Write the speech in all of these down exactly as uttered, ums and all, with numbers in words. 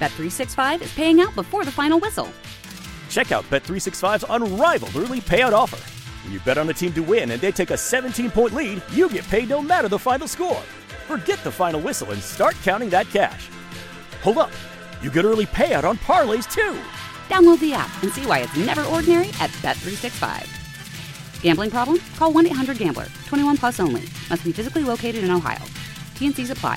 Bet three sixty-five is paying out before the final whistle. Check out Bet three sixty-five's unrivaled early payout offer. When you bet on a team to win and they take a seventeen-point lead, you get paid no matter the final score. Forget the final whistle and start counting that cash. Hold up. You get early payout on parlays, too. Download the app and see why it's never ordinary at Bet three sixty-five. Gambling problem? Call one eight hundred gambler. twenty-one plus only. Must be physically located in Ohio. T and Cs apply.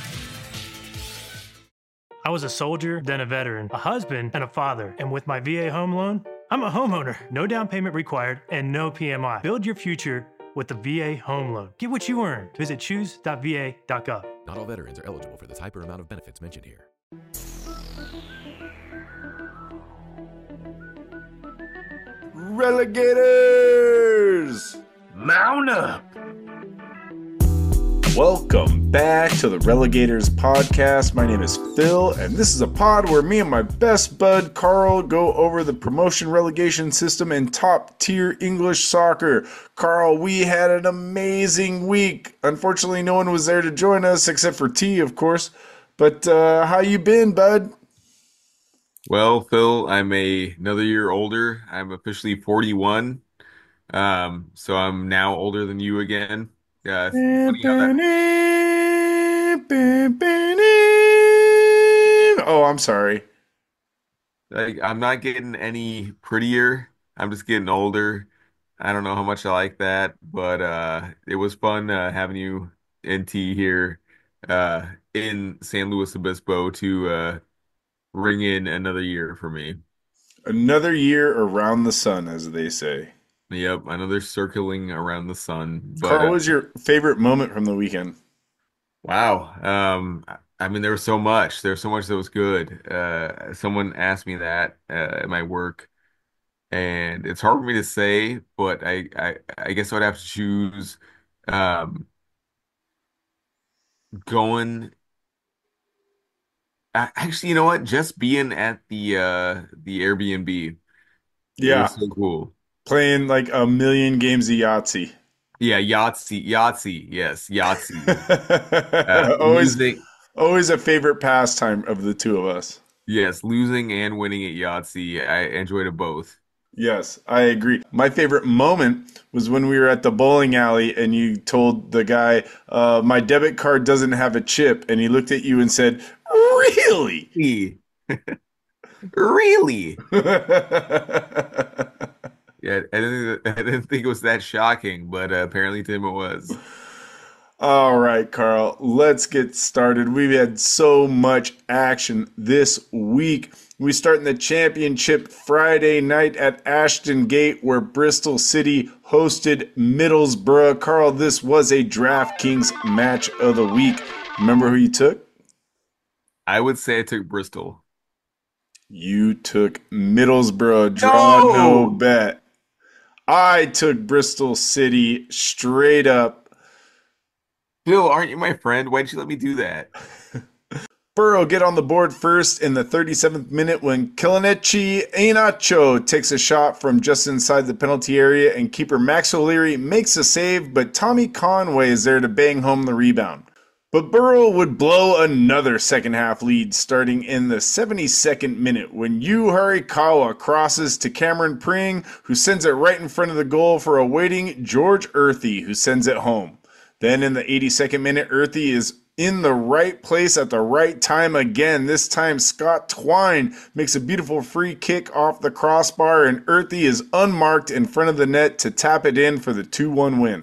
I was a soldier, then a veteran, a husband, and a father. And with my V A home loan, I'm a homeowner. No down payment required and no P M I. Build your future with the V A home loan. Get what you earned. Visit choose dot v a dot gov. Not all veterans are eligible for the type or amount of benefits mentioned here. Relegators! Mount up! Welcome back to the Relegators podcast. My name is Phil, and this is a pod where me and my best bud Carl go over the promotion relegation system and top tier English soccer. Carl, we had an amazing week. Unfortunately, no one was there to join us except for T, of course. But uh, how you been, bud? Well, Phil, I'm a another year older. I'm officially forty-one. Um, so I'm now older than you again. Uh, funny how that- Oh, I'm sorry. like, I'm not getting any prettier. I'm just getting older. I don't know how much I like that, but uh, it was fun uh, having you and T here uh, in San Luis Obispo to uh, ring in another year for me. Another year around the sun, as they say. Yep, another circling around the sun. But Carl, uh, what was your favorite moment from the weekend? wow. Um, I I mean, there was so much. There was so much that was good. Uh, someone asked me that uh, at my work, and it's hard for me to say, but I, I, I guess I'd have to choose um, going. a- Actually, you know what? Just being at the uh, the Airbnb. It Yeah, was so cool. playing like a million games of Yahtzee. Yeah, Yahtzee, Yahtzee, yes, Yahtzee. Uh, Always, losing, always a favorite pastime of the two of us. yes, losing and winning at Yahtzee. I enjoyed it both. Yes, I agree. My favorite moment was when we were at the bowling alley and you told the guy, uh, my debit card doesn't have a chip. And he looked at you and said, really? E. Really? Yeah, I didn't, I didn't think it was that shocking, but uh, apparently to him it was. All right, Carl, let's get started. We've had so much action this week. We start in the championship Friday night at Ashton Gate, where Bristol City hosted Middlesbrough. Carl, this was a DraftKings match of the week. Remember who you took? I would say I took Bristol. You took Middlesbrough. Draw no, No! bet. I took Bristol City straight up. Bill, aren't you my friend? Why'd you let me do that? Borough get on the board first in the thirty-seventh minute when Kelechi Iheanacho takes a shot from just inside the penalty area and keeper Max O'Leary makes a save, but Tommy Conway is there to bang home the rebound. But Borough would blow another second half lead starting in the seventy-second minute when Yu Harikawa crosses to Cameron Pring, who sends it right in front of the goal for a waiting George Earthy, who sends it home. Then in the eighty-second minute, Earthy is in the right place at the right time again. This time Scott Twine makes a beautiful free kick off the crossbar and Earthy is unmarked in front of the net to tap it in for the two one win.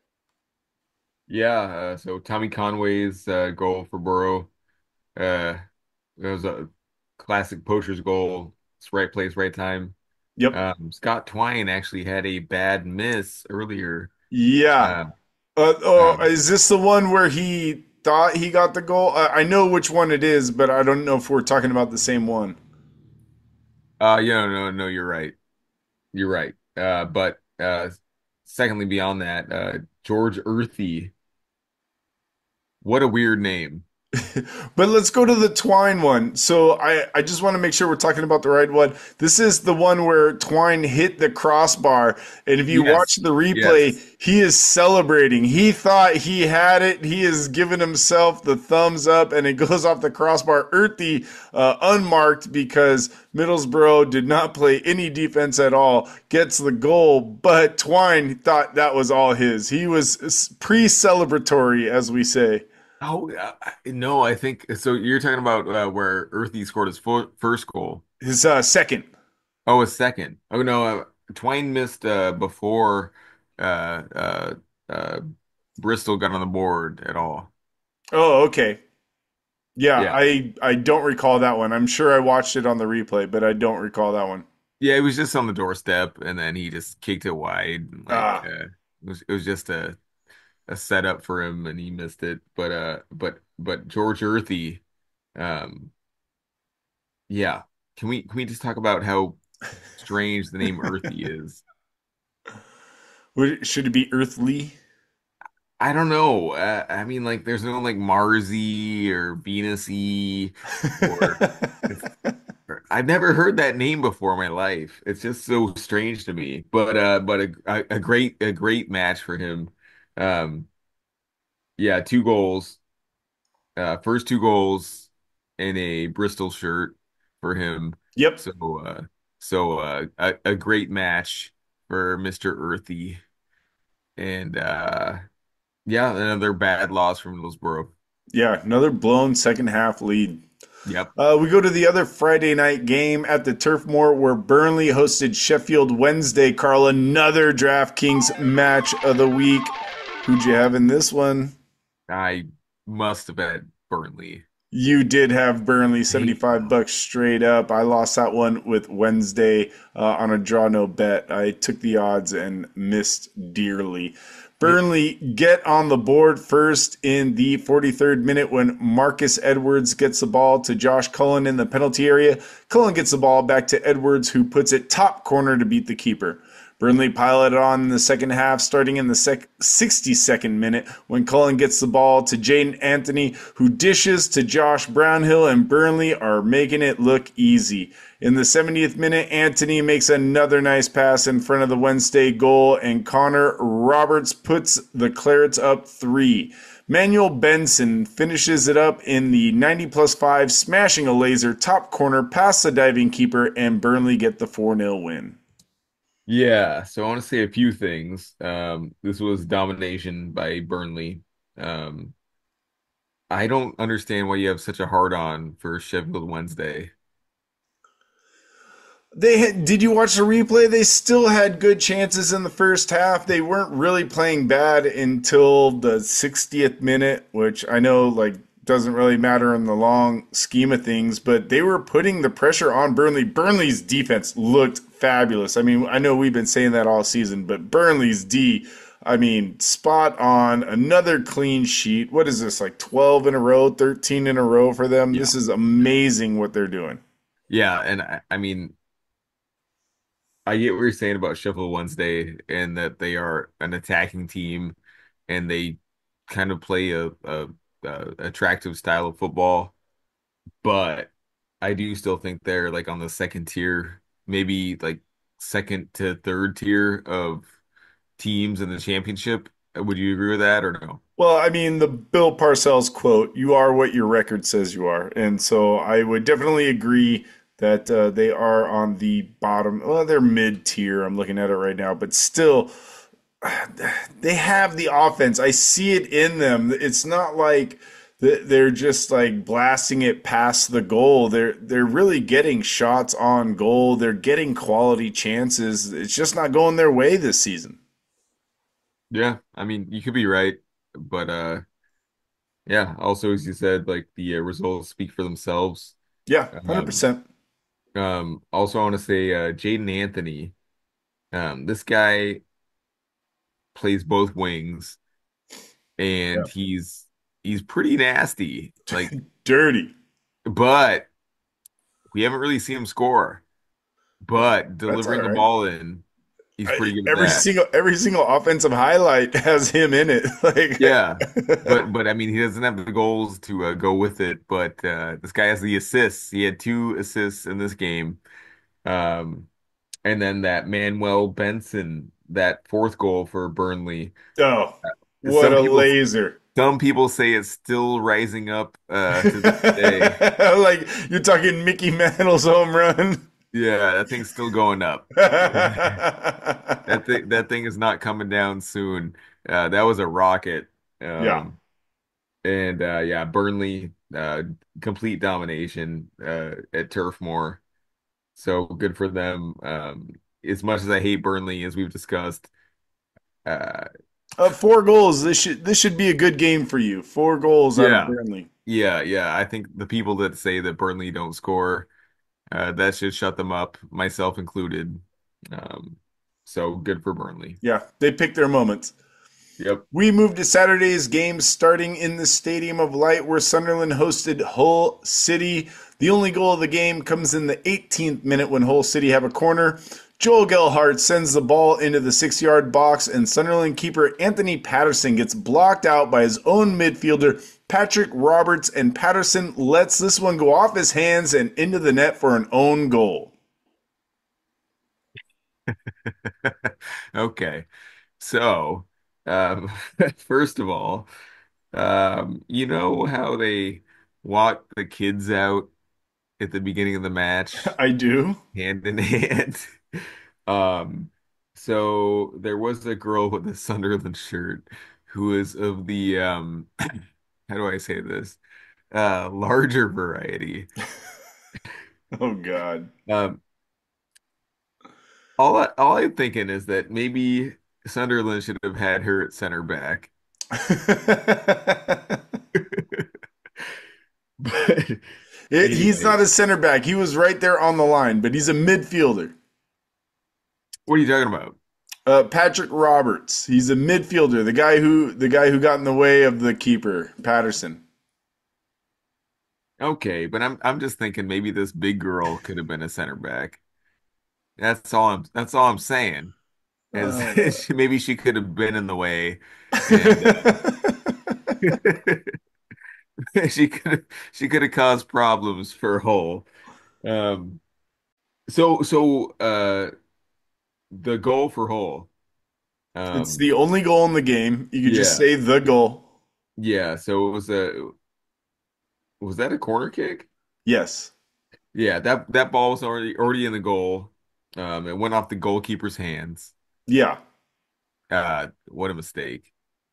Yeah, uh, so Tommy Conway's uh, goal for Borough. Uh, it was a classic poacher's goal. It's right place, right time. Yep. Um, Scott Twine actually had a bad miss earlier. Yeah. Uh, Uh, oh, um, is this the one where he thought he got the goal? I, I know which one it is, but I don't know if we're talking about the same one. uh, yeah, no, no, you're right. You're right. Uh, but uh, secondly, beyond that, uh, George Earthy. What a weird name. But let's go to the Twine one. So I, I just want to make sure we're talking about the right one. This is the one where Twine hit the crossbar. And if you watch Yes. the replay, Yes. he is celebrating. He thought he had it. He is giving himself the thumbs up, and it goes off the crossbar. Earthy uh, unmarked because Middlesbrough did not play any defense at all, gets the goal. But Twine thought that was all his. He was pre celebratory, as we say. Oh, uh, no, I think so. You're talking about uh, where Earthy scored his fo first goal. His uh, second. Oh, a second. Oh no, uh, Twain missed uh, before uh, uh, uh, Bristol got on the board at all. Oh, okay. Yeah, Yeah, I I don't recall that one. I'm sure I watched it on the replay, but I don't recall that one. yeah, it was just on the doorstep, and then he just kicked it wide. Like Ah, uh, it was, it was just a a setup for him, and he missed it. But uh, but but George Earthy, um, yeah. Can we can we just talk about how strange the name Earthy is? would should it be Earthly? I don't know. Uh, I mean, like, there's no like Marsy or Venusy or it's. I've never heard that name before in my life. It's just so strange to me. But uh, but a, a a great a great match for him. Um, yeah, two goals. Uh, first two goals in a Bristol shirt for him. Yep. So uh, so uh, a a great match for mister Earthy. And uh, yeah, another bad loss from Middlesbrough. Yeah, another blown second half lead. Yep. Uh, we go to the other Friday night game at the Turf Moor where Burnley hosted Sheffield Wednesday. Carl, another DraftKings match of the week. Who'd you have in this one? I must have bet Burnley. You did have Burnley Hey, seventy-five bucks straight up. I lost that one with Wednesday uh, on a draw no bet. I took the odds and missed dearly. you- Burnley get on the board first in the forty-third minute when Marcus Edwards gets the ball to Josh Cullen in the penalty area. Cullen gets the ball back to Edwards, who puts it top corner to beat the keeper. Burnley piloted on in the second half, starting in the sec- sixty-second minute when Cullen gets the ball to Jaden Anthony, who dishes to Josh Brownhill, and Burnley are making it look easy. In the seventieth minute, Anthony makes another nice pass in front of the Wednesday goal, and Connor Roberts puts the Clarets up three. Manuel Benson finishes it up in the ninety plus five, smashing a laser top corner past the diving keeper, and Burnley get the four nil win. yeah, so I want to say a few things. Um, this was domination by Burnley. Um, I don't understand why you have such a hard on for Sheffield Wednesday. They had, did you watch the replay? They still had good chances in the first half. They weren't really playing bad until the sixtieth minute, which I know like doesn't really matter in the long scheme of things, but they were putting the pressure on Burnley. Burnley's defense looked fabulous. I mean, I know we've been saying that all season, but Burnley's D, I mean, spot on. Another clean sheet. What is this, like twelve in a row, thirteen in a row for them? Yeah. This is amazing what they're doing. Yeah, and I, I mean, I get what you're saying about Sheffield Wednesday and that they are an attacking team and they kind of play a, a, a attractive style of football, but I do still think they're like on the second tier, maybe like second to third tier of teams in the championship. Would you agree with that or no? Well, I mean, the Bill Parcells quote, "You are what your record says you are." And so I would definitely agree that uh, they are on the bottom. Well, they're mid tier. I'm looking at it right now, but still, they have the offense. I see it in them. It's not like th- they're just like blasting it past the goal. They're they're really getting shots on goal. They're getting quality chances. It's just not going their way this season. Yeah, I mean, you could be right, but uh yeah, also as you said, like the uh, results speak for themselves. Yeah, Um one hundred percent. um also I want to say uh Jaden Anthony. Um this guy plays both wings and he's he's pretty nasty. Like, Dirty. but we haven't really seen him score. But That's all delivering the right. ball in he's I, pretty good at every that. single every single offensive highlight has him in it. Like, Yeah, but but I mean, he doesn't have the goals to uh, go with it. But uh, this guy has the assists. He had two assists in this game. Um, and then that Manuel Benson, that fourth goal for Burnley. oh, what Some a people laser! some people say it's still rising up uh, to this day. Like you're talking Mickey Mantle's home run. Yeah, that thing's still going up. That thing that thing is not coming down soon. Uh, that was a rocket. Yeah. Um, and uh, yeah, Burnley, uh, complete domination uh, at Turf Moor. So good for them. Um, as much as I hate Burnley, as we've discussed, uh, Uh, four goals. This should this should be a good game for you. Four goals out of yeah, Burnley. yeah, yeah. I think the people that say that Burnley don't score, uh, that should shut them up, myself included. Um, so good for Burnley. Yeah, they picked their moments. Yep. We moved to Saturday's game starting in the Stadium of Light where Sunderland hosted Hull City. The only goal of the game comes in the eighteenth minute when Hull City have a corner. Joel Gelhardt sends the ball into the six-yard box, and Sunderland keeper Anthony Patterson gets blocked out by his own midfielder, Patrick Roberts, and Patterson lets this one go off his hands and into the net for an own goal. Okay. So, um, first of all, um, you know how they walk the kids out at the beginning of the match, I do. hand in hand? Um, so there was a girl with a Sunderland shirt who is of the um, how do I say this? Uh, larger variety. Oh, God. Um, all I, all I'm thinking is that maybe Sunderland should have had her at center back. But It, he's anyway, not a center back. He was right there on the line, but he's a midfielder. what are you talking about? Uh, Patrick Roberts. He's a midfielder. The guy who the guy who got in the way of the keeper, Patterson. Okay, but I'm I'm just thinking maybe this big girl could have been a center back. That's all I'm that's all I'm saying. Uh, Is maybe she could have been in the way, and uh, she could have she could have caused problems for Hull. Um, so so uh, the goal for Hull. it's Um, the only goal in the game. You could just yeah, say the goal. yeah. So it was a was that a corner kick? Yes. Yeah, that that ball was already already in the goal. Um, it went off the goalkeeper's hands. Yeah. Uh, what a mistake.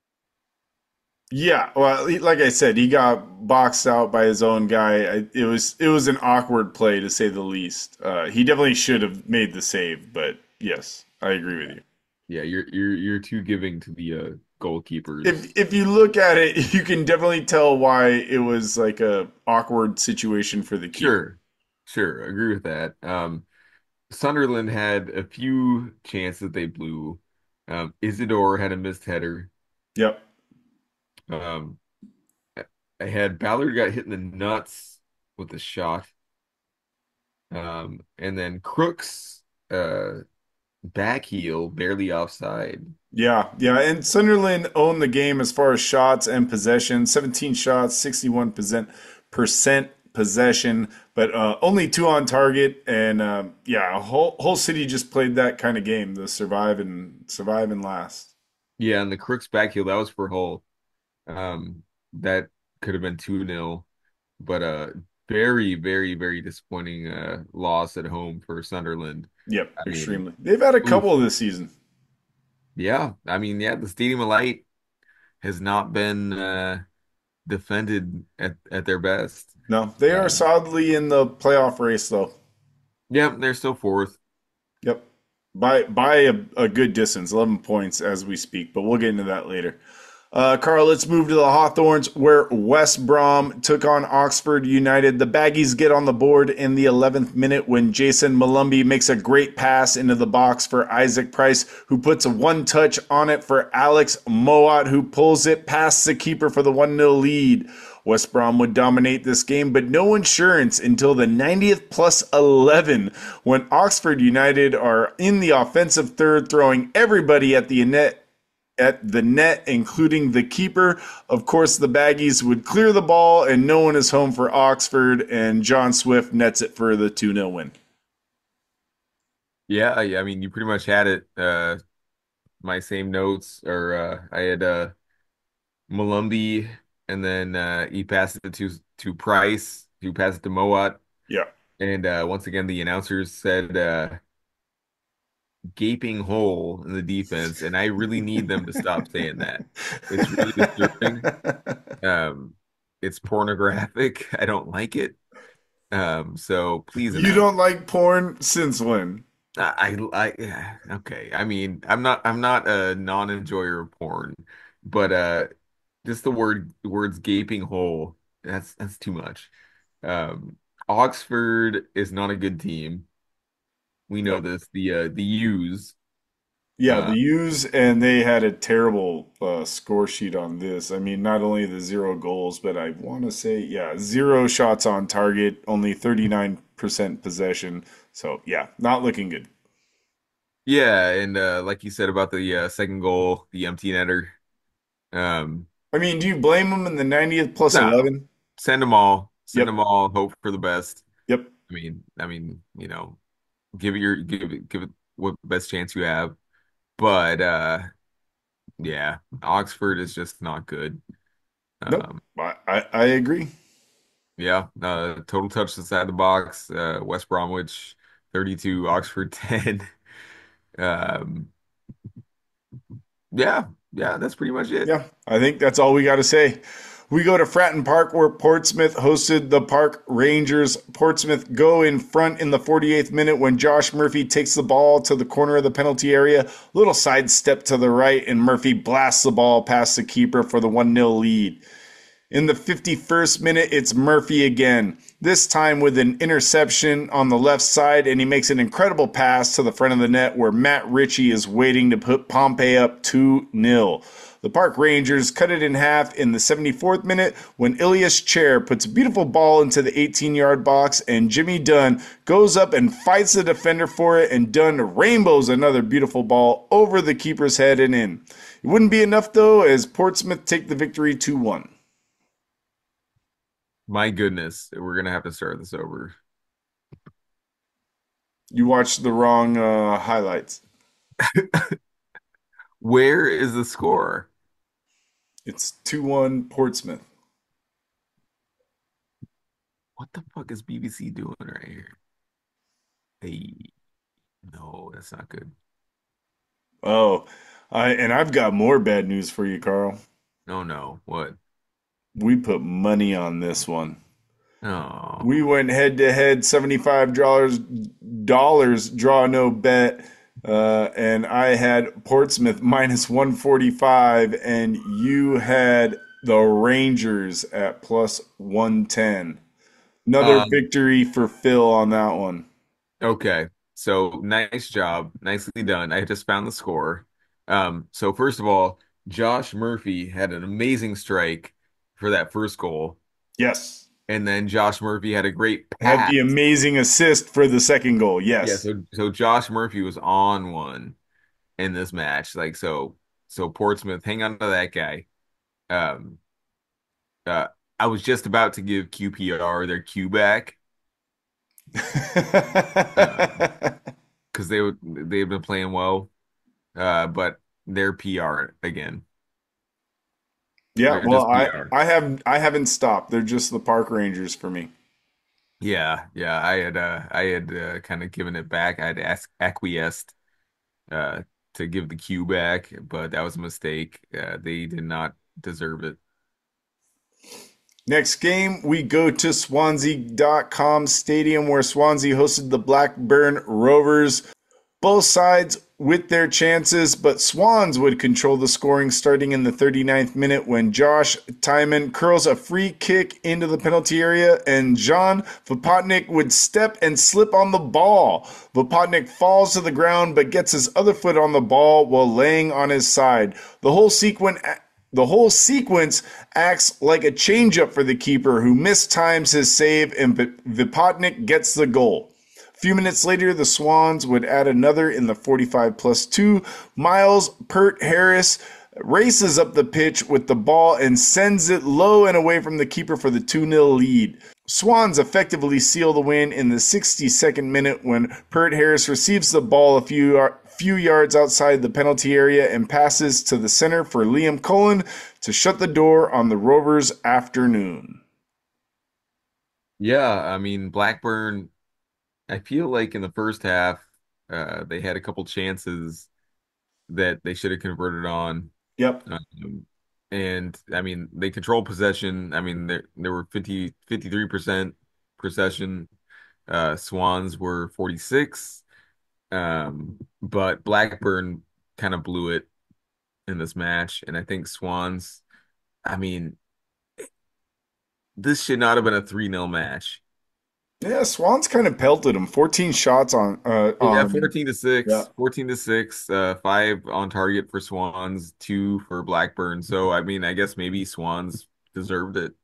Yeah. Well, he- like I said, he got boxed out by his own guy. I, it was it was an awkward play to say the least. Uh, he definitely should have made the save, but yes, I agree with you. Yeah, you're you're you're too giving to the uh, goalkeepers. If if you look at it, you can definitely tell why it was like a awkward situation for the keeper. Sure, sure, agree with that. Um, Sunderland had a few chances that they blew. Um, Isidore had a missed header. Yep. Um, I had Ballard got hit in the nuts with a shot. Um, and then Crooks uh back heel barely offside. Yeah, yeah, and Sunderland owned the game as far as shots and possession. seventeen shots, sixty-one percent percent possession, but uh, only two on target. And uh, yeah, whole whole city just played that kind of game, the survive and survive and last. Yeah, and the Crooks back heel that was for Hull. Um, that could have been two nil, but uh very, very, very disappointing uh loss at home for Sunderland. Yep, I mean, extremely. They've had a oof. couple this season. Yeah, I mean, yeah, the Stadium of Light has not been uh defended at at their best. No, they are Um, solidly in the playoff race, though. yeah, they're still fourth. Yep, by by a, a good distance, eleven points as we speak. But we'll get into that later. Uh, Carl, let's move to the Hawthorns, where West Brom took on Oxford United. The Baggies get on the board in the eleventh minute when Jason Malumbi makes a great pass into the box for Isaac Price, who puts a one-touch on it for Alex Moat, who pulls it past the keeper for the one nil lead. West Brom would dominate this game, but no insurance until the ninetieth plus eleven when Oxford United are in the offensive third, throwing everybody at the net at the net, including the keeper. Of course, the Baggies would clear the ball, and no one is home for Oxford, and John Swift nets it for the two nil win. Yeah, I, I mean, you pretty much had it. Uh, my same notes, or uh, I had uh, Malumbi, and then uh, he passed it to to Price, who passed it to Mowat, Yeah. and uh, once again, the announcers said uh, gaping hole in the defense, and I really need them to stop saying that. It's really disturbing. Um, it's pornographic. I don't like it. Um, so please You announce. don't like porn since when? I, I, I, okay. I mean, I'm not, I'm not a non-enjoyer of porn, but uh, just the word, the words gaping hole. That's that's too much. Um, Oxford is not a good team. We know Yep. this. The uh, the U's. Yeah, Uh, the U's, and they had a terrible uh, score sheet on this. I mean, not only the zero goals, but I want to say, yeah, zero shots on target, only thirty-nine percent possession. So, yeah, not looking good. yeah, and uh, like you said about the uh, second goal, the empty netter. Um, I mean, do you blame them in the ninetieth plus no, eleven? send them all. Send Yep, them all. Hope for the best. yep. I mean, I mean, you know, give it your give it give it what best chance you have. But uh yeah, Oxford is just not good. Nope. Um I, I, I agree. yeah, uh total touch inside the box, uh West Bromwich thirty-two, Oxford ten. Um yeah, yeah, that's pretty much it. Yeah, I think that's all we got to say. We go to Fratton Park, where Portsmouth hosted the Park Rangers. Portsmouth go in front in the forty-eighth minute when Josh Murphy takes the ball to the corner of the penalty area. Little sidestep to the right, and Murphy blasts the ball past the keeper for the one nil lead. In the fifty-first minute, it's Murphy again, this time with an interception on the left side, and he makes an incredible pass to the front of the net where Matt Ritchie is waiting to put Pompey up two nil. The Park Rangers cut it in half in the seventy-fourth minute when Ilias Chair puts a beautiful ball into the eighteen-yard box, and Jimmy Dunn goes up and fights the defender for it, and Dunn rainbows another beautiful ball over the keeper's head and in. It wouldn't be enough, though, as Portsmouth take the victory two one. My goodness, we're gonna have to start this over. You watched the wrong uh, highlights. Where is the score? It's two one Portsmouth. What the fuck is B B C doing right here? Hey, no, that's not good. Oh, I and I've got more bad news for you, Carl. No, no, what? We put money on this one. Oh, We went head to head, seventy-five dollars dollars draw no bet. Uh, and I had Portsmouth minus one forty-five, and you had the Rangers at plus one ten. Another um, victory for Phil on that one. okay. So nice job, nicely done. I just found the score. Um, so first of all, Josh Murphy had an amazing strike for that first goal, Yes. and then Josh Murphy had a great Had pass. the amazing assist for the second goal. Yeah, Yes. so so Josh Murphy was on one in this match. Like so, so Portsmouth, hang on to that guy. Um, uh, I was just about to give Q P R their Q back, um, because they would they've been playing well, uh, but their P R again. Yeah, They're well, just I P R. I have I haven't stopped. They're just the Park Rangers for me. Yeah, yeah. I had uh, I had uh, kind of given it back. I had asked acquiesced uh, to give the Q back, but that was a mistake. Uh, they did not deserve it. Next game, we go to Swansea dot com Stadium, where Swansea hosted the Blackburn Rovers. Both sides with their chances, but Swans would control the scoring starting in the thirty-ninth minute when Josh Timon curls a free kick into the penalty area, and John Vopotnik would step and slip on the ball. Vopotnik falls to the ground but gets his other foot on the ball while laying on his side. The whole sequence The whole sequence acts like a changeup for the keeper, who mistimes his save, and Vipotnik gets the goal. A few minutes later, the Swans would add another in the forty-five plus two. Miles Pert Harris races up the pitch with the ball and sends it low and away from the keeper for the two nil lead. Swans effectively seal the win in the sixty-second minute when Pert Harris receives the ball a few few yards outside the penalty area and passes to the center for Liam Cullen to shut the door on the Rovers' afternoon. Yeah, I mean, Blackburn, I feel like in the first half, uh, they had a couple chances that they should have converted on. Yep. Um, and I mean, they control possession. I mean, there there were fifty, fifty-three percent possession. Uh, Swans were forty-six. Um, but Blackburn kind of blew it in this match. And I think Swans, I mean, this should not have been a three nil match. Yeah, Swans kind of pelted him. fourteen shots on. Uh, Yeah, on fourteen to six, yeah. fourteen to six, uh, five on target for Swans, two for Blackburn. So, I mean, I guess maybe Swans deserved it.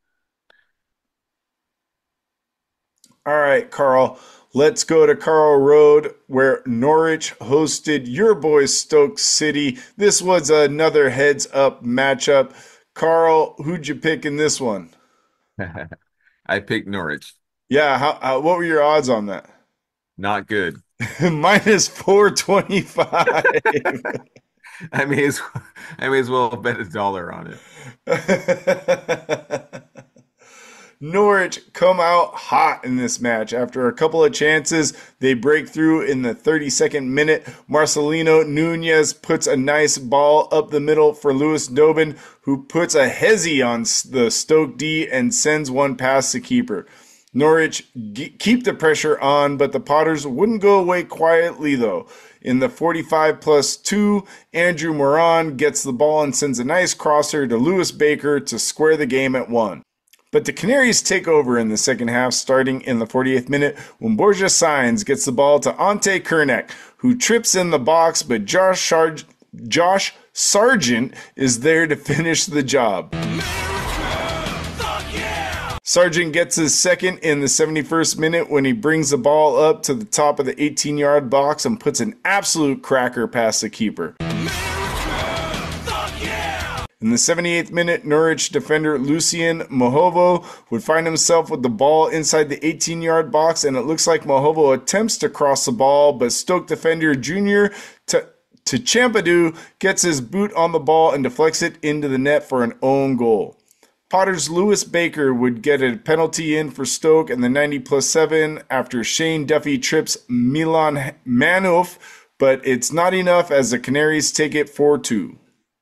All right, Carl. Let's go to Carl Road, where Norwich hosted your boys Stoke City. This was another heads-up matchup. Carl, who'd you pick in this one? I picked Norwich. Yeah, how, how, what were your odds on that? Not good. Minus four twenty-five. I may as well, I may as well bet a dollar on it. Norwich come out hot in this match. After a couple of chances, they break through in the thirty-second minute. Marcelino Nunez puts a nice ball up the middle for Lewis Dobin, who puts a hezzy on the Stoke D and sends one past the keeper. Norwich g- keep the pressure on, but the Potters wouldn't go away quietly, though. In the forty-five plus two, Andrew Moran gets the ball and sends a nice crosser to Lewis Baker to square the game at one. But the Canaries take over in the second half, starting in the forty-eighth minute when Borja Sainz gets the ball to Ante Kernek, who trips in the box, but Josh, Sarg- Josh Sargent is there to finish the job. Sargent gets his second in the seventy-first minute when he brings the ball up to the top of the eighteen-yard box and puts an absolute cracker past the keeper. In the seventy-eighth minute, Norwich defender Lucien Mohovo would find himself with the ball inside the eighteen-yard box, and it looks like Mohovo attempts to cross the ball, but Stoke defender Junior to Champadu gets his boot on the ball and deflects it into the net for an own goal. Potter's Lewis Baker would get a penalty in for Stoke in the ninety plus seven after Shane Duffy trips Milan Manuf, but it's not enough as the Canaries take it four two.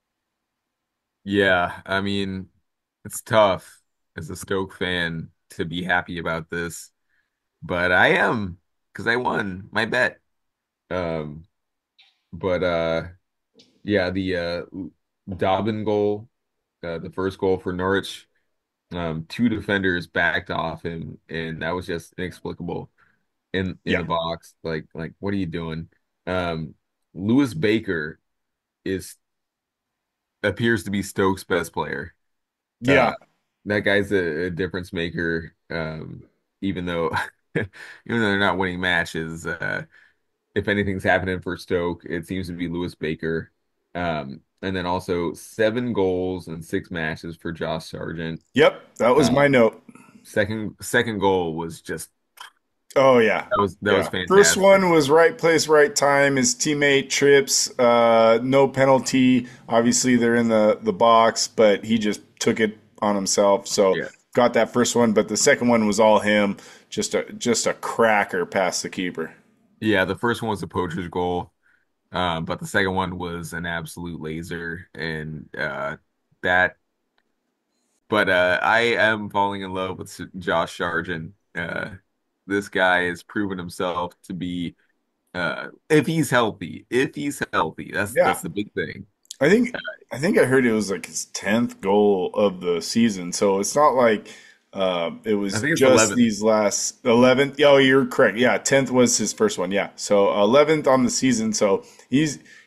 Yeah, I mean, it's tough as a Stoke fan to be happy about this, but I am because I won my bet. Um, but uh, yeah, the uh, Dobbin goal, uh, the first goal for Norwich, um, two defenders backed off him, and that was just inexplicable in in Yeah. the box. Like, like what are you doing? Um, Lewis Baker is appears to be Stoke's best player. Yeah. Uh, that guy's a, a difference maker. Um, even though even though they're not winning matches, uh, if anything's happening for Stoke, it seems to be Lewis Baker. Um, and then also seven goals and six matches for Josh Sargent. Yep, that was Uh, my note. Second second goal was just Oh, yeah. that was that Yeah. was fantastic. First one was right place, right time. His teammate trips, uh, no penalty. Obviously, they're in the, the box, but he just took it on himself. So Yeah. got that first one, but the second one was all him. Just a just a cracker past the keeper. Yeah, the first one was a poacher's goal, um, but the second one was an absolute laser, and uh, that. But uh, I am falling in love with S- Josh Sargent. Uh, this guy has proven himself to be, uh, if he's healthy, if he's healthy, that's Yeah. that's the big thing. I think I think I heard it was like his tenth goal of the season. So it's not like uh, it was I think it's just eleventh. these last eleventh. Oh, you're correct. Yeah, tenth was his first one. Yeah, so eleventh on the season. So he's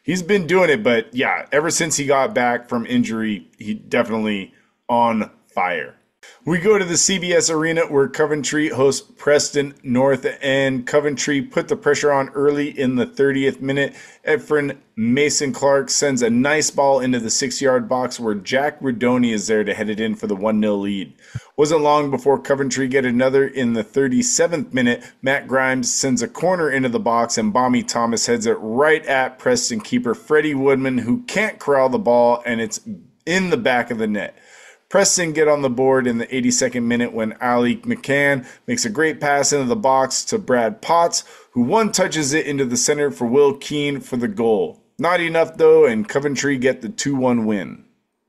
he's been doing it, but yeah, ever since he got back from injury, he definitely on fire. We go to the C B S Arena where Coventry hosts Preston North, and Coventry put the pressure on early in the thirtieth minute. Efren Mason Clark sends a nice ball into the six-yard box where Jack Redoni is there to head it in for the one nil lead. Wasn't long before Coventry get another in the thirty-seventh minute. Matt Grimes sends a corner into the box, and Bommy Thomas heads it right at Preston keeper Freddie Woodman, who can't corral the ball, and it's in the back of the net. Preston get on the board in the eighty-second minute when Ali McCann makes a great pass into the box to Brad Potts, who one touches it into the center for Will Keane for the goal. Not enough, though, and Coventry get the two one win.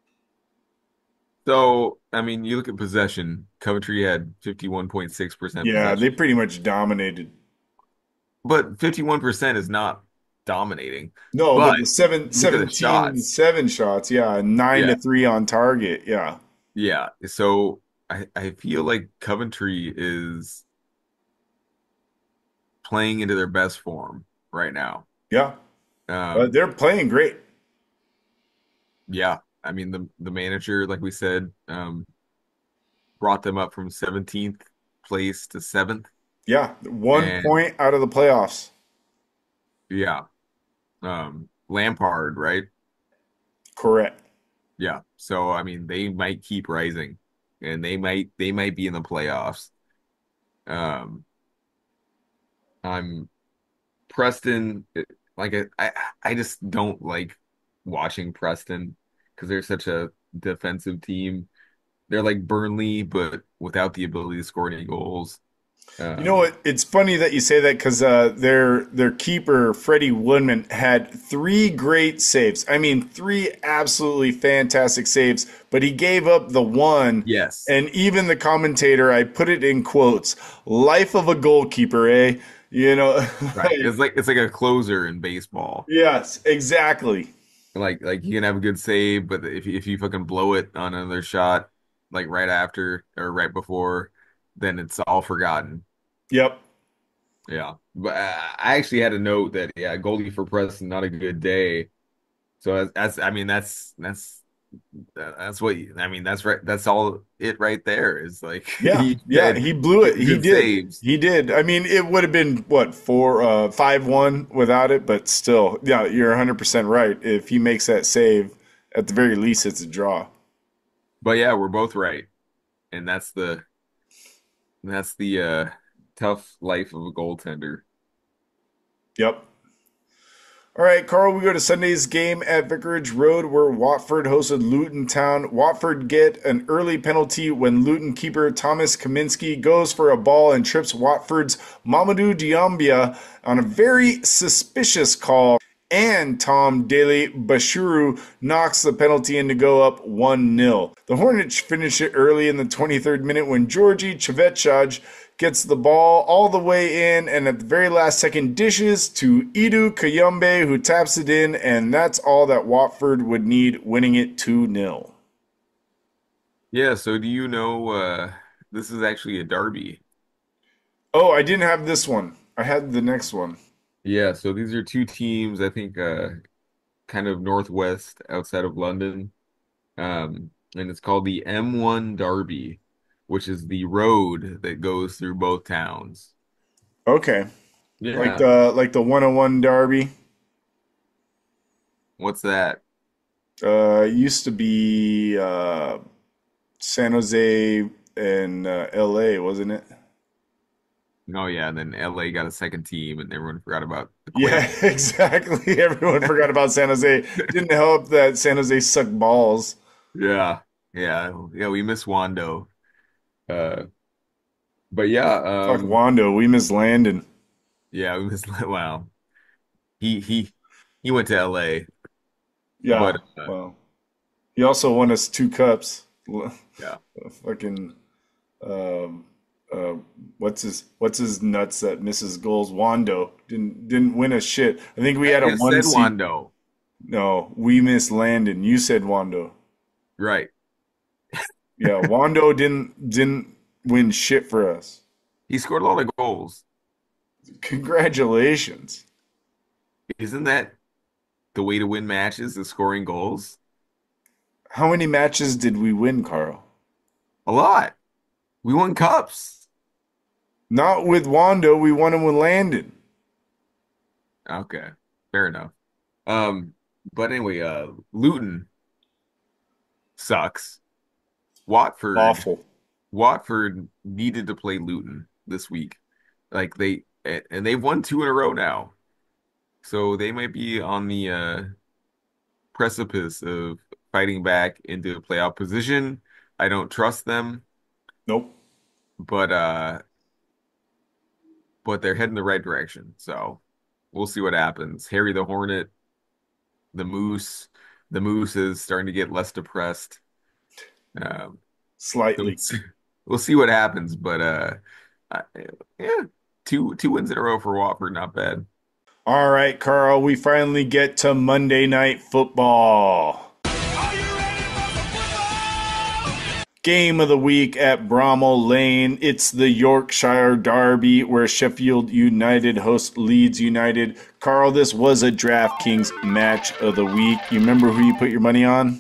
So, I mean, you look at possession. Coventry had fifty-one point six percent Yeah, possession. they pretty much dominated. But fifty-one percent is not dominating. No, but But the seven, look at the seventeen, shots. seven shots, yeah, nine Yeah. to three on target, yeah. Yeah. So I, I feel like Coventry is playing into their best form right now. Yeah, Um, uh, they're playing great. yeah. I mean, the the manager, like we said, um, brought them up from seventeenth place to seventh. Yeah, one And point out of the playoffs. yeah. Um, Lampard, right? Correct. Yeah. So I mean, they might keep rising, and they might they might be in the playoffs. Um, I'm Preston. it- Like I I I just don't like watching Preston because they're such a defensive team. They're like Burnley, but without the ability to score any goals. You know Um, what? It's funny that you say that because uh, their their keeper Freddie Woodman had three great saves. I mean, three absolutely fantastic saves. But he gave up the one, yes, and even the commentator, I put it in quotes, "Life of a goalkeeper," eh? You know, right. like, It's like it's like a closer in baseball. yes, exactly. Like like you can have a good save, but if if you fucking blow it on another shot, like right after or right before, then it's all forgotten. Yep. Yeah, but uh, I actually had a note that yeah, goalie for Preston not a good day. So that's, that's I mean that's that's that's what you, I mean that's right that's all it right there is like Yeah, he yeah, had he blew it. two He good did. saves. He did. I mean, it would have been what four, uh, five one without it, but still, yeah, you're one hundred percent right. If he makes that save, at the very least, it's a draw. But yeah, we're both right, and that's the that's the uh tough life of a goaltender. Yep. All right, Carl, we go to Sunday's game at Vicarage Road where Watford hosted Luton Town. Watford get an early penalty when Luton keeper Thomas Kaminsky goes for a ball and trips Watford's Mamadou Diambia on a very suspicious call. And Tom Daly Bashuru knocks the penalty in to go up one nil. The Hornets finish it early in the twenty-third minute when Georgi Chevechaj gets the ball all the way in and at the very last second dishes to Idu Kayumbe, who taps it in, and that's all that Watford would need, winning it two nil. Yeah, so do you know uh this is actually a derby? Oh, I didn't have this one. I had the next one. Yeah, so these are two teams I think uh kind of northwest outside of London. Um and it's called the M one Derby, which is the road that goes through both towns. Okay. Like Yeah. the like the one oh one Derby. What's that? Uh it used to be uh San Jose and uh, L A, wasn't it? Oh yeah, and then L A got a second team and everyone forgot about the Yeah, Quake. exactly. Everyone forgot about San Jose. Didn't help that San Jose sucked balls. Yeah. Yeah. Yeah, we miss Wando. Uh but yeah, Fuck um Wando. We miss Landon. yeah, we miss wow. He he he went to L A, Yeah. but uh, Well, he also won us two cups. yeah. Fucking um uh what's his what's his nuts that misses goals? Wando didn't didn't win a shit. I think we I had a just one said seat. Wando. No, we missed Landon. You said Wando. Right. Yeah, Wando didn't didn't win shit for us. He scored a lot of goals. Congratulations. Isn't that the way to win matches is scoring goals? How many matches did we win, Carl? A lot. We won cups. Not with Wando. We won them with Landon. Okay, fair enough. Um, but anyway, uh, Luton sucks. Watford, Awful. Watford needed to play Luton this week. Like they and they've won two in a row now. So they might be on the uh precipice of fighting back into a playoff position. I don't trust them, Nope. but uh but they're heading the right direction. So we'll see what happens. Harry the Hornet, the Moose, the Moose is starting to get less depressed. Um, so Slightly. we'll see, we'll see what happens, but uh, I, yeah, two two wins in a row for Watford, not bad. All right, Carl, we finally get to Monday Night Football. Game of the week at Bramall Lane. It's the Yorkshire Derby where Sheffield United host Leeds United. Carl, this was a DraftKings match of the week. You remember who you put your money on?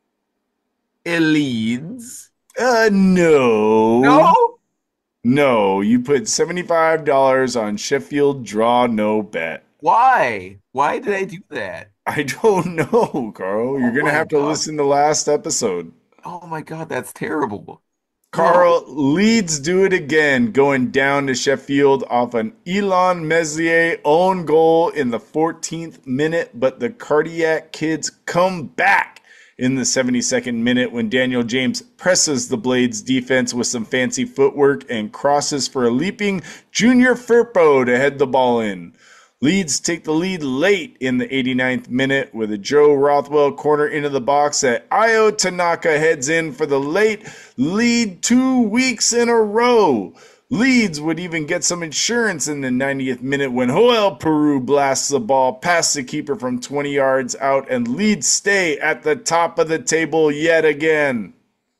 Leeds. Uh, no. No? No, you put seventy-five dollars on Sheffield draw no bet. Why? Why did I do that? I don't know, Carl. You're Oh going to my have to God. listen to last episode. Oh my God, that's terrible. Carl, Leeds do it again, going down to Sheffield off an Elon Meslier own goal in the fourteenth minute, but the Cardiac Kids come back in the seventy-second minute when Daniel James presses the Blades defense with some fancy footwork and crosses for a leaping Junior Firpo to head the ball in. Leeds take the lead late in the eighty-ninth minute with a Joe Rothwell corner into the box that Ayo Tanaka heads in for the late lead two weeks in a row. Leeds would even get some insurance in the ninetieth minute when Joel Peru blasts the ball past the keeper from twenty yards out, and Leeds stay at the top of the table yet again.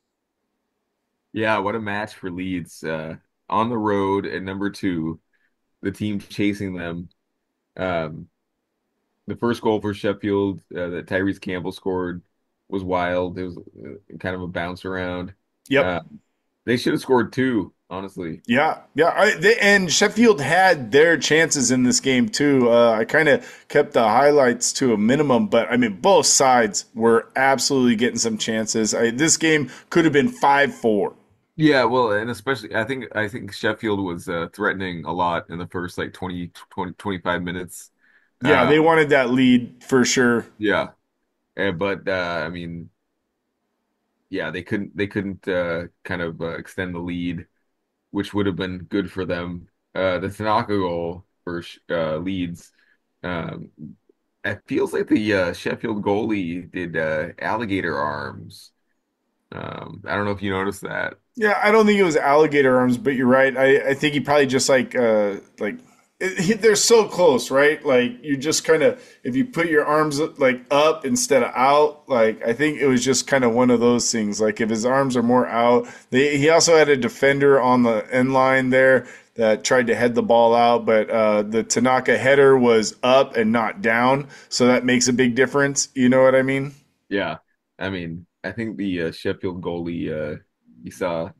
Yeah, what a match for Leeds. Uh, on the road at number two, the team chasing them. Um, the first goal for Sheffield uh, that Tyrese Campbell scored was wild. It was uh, kind of a bounce around. Yep. Uh, they should have scored two, honestly. Yeah, yeah, I, they, and Sheffield had their chances in this game too. Uh, I kind of kept the highlights to a minimum, but I mean, both sides were absolutely getting some chances. I, this game could have been five four. Yeah, well, and especially I think I think Sheffield was uh, threatening a lot in the first like twenty, twenty, twenty-five minutes. Yeah, Uh, they wanted that lead for sure. yeah, Uh, but uh, I mean, yeah, they couldn't they couldn't uh, kind of uh, extend the lead, which would have been good for them. Uh, the Tanaka goal for Sh- uh, Leeds, um, it feels like the uh, Sheffield goalie did uh, alligator arms. Um, I don't know if you noticed that. Yeah, I don't think it was alligator arms, but you're right. I, I think he probably just like uh like it, he- they're so close, right? Like you just kind of if you put your arms like up instead of out, like I think it was just kind of one of those things. Like if his arms are more out, they, he also had a defender on the end line there that tried to head the ball out, but uh, the Tanaka header was up and not down, so that makes a big difference. You know what I mean? Yeah, I mean, I think the uh, Sheffield goalie, uh, you saw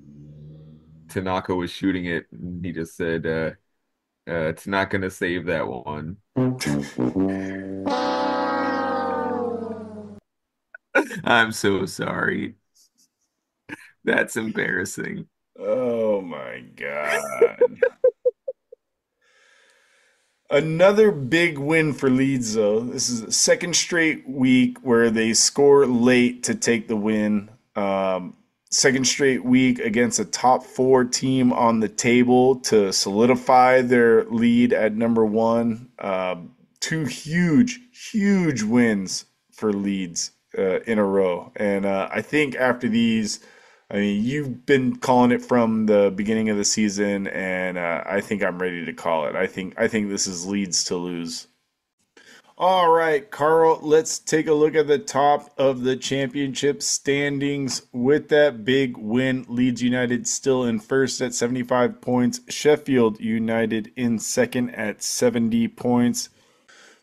Tanaka was shooting it, and he just said, uh, uh, "It's not going to save that one." I'm so sorry. That's embarrassing. Oh my God. Another big win for Leeds, though. This is the second straight week where they score late to take the win. Um, second straight week against a top four team on the table to solidify their lead at number one. Um, two huge, huge wins for Leeds uh, in a row. And uh, I think after these, I mean, you've been calling it from the beginning of the season, and uh, I think I'm ready to call it. I think I think this is Leeds to lose. All right, Carl, let's take a look at the top of the championship standings. With that big win, Leeds United still in first at seventy-five points. Sheffield United in second at seventy points.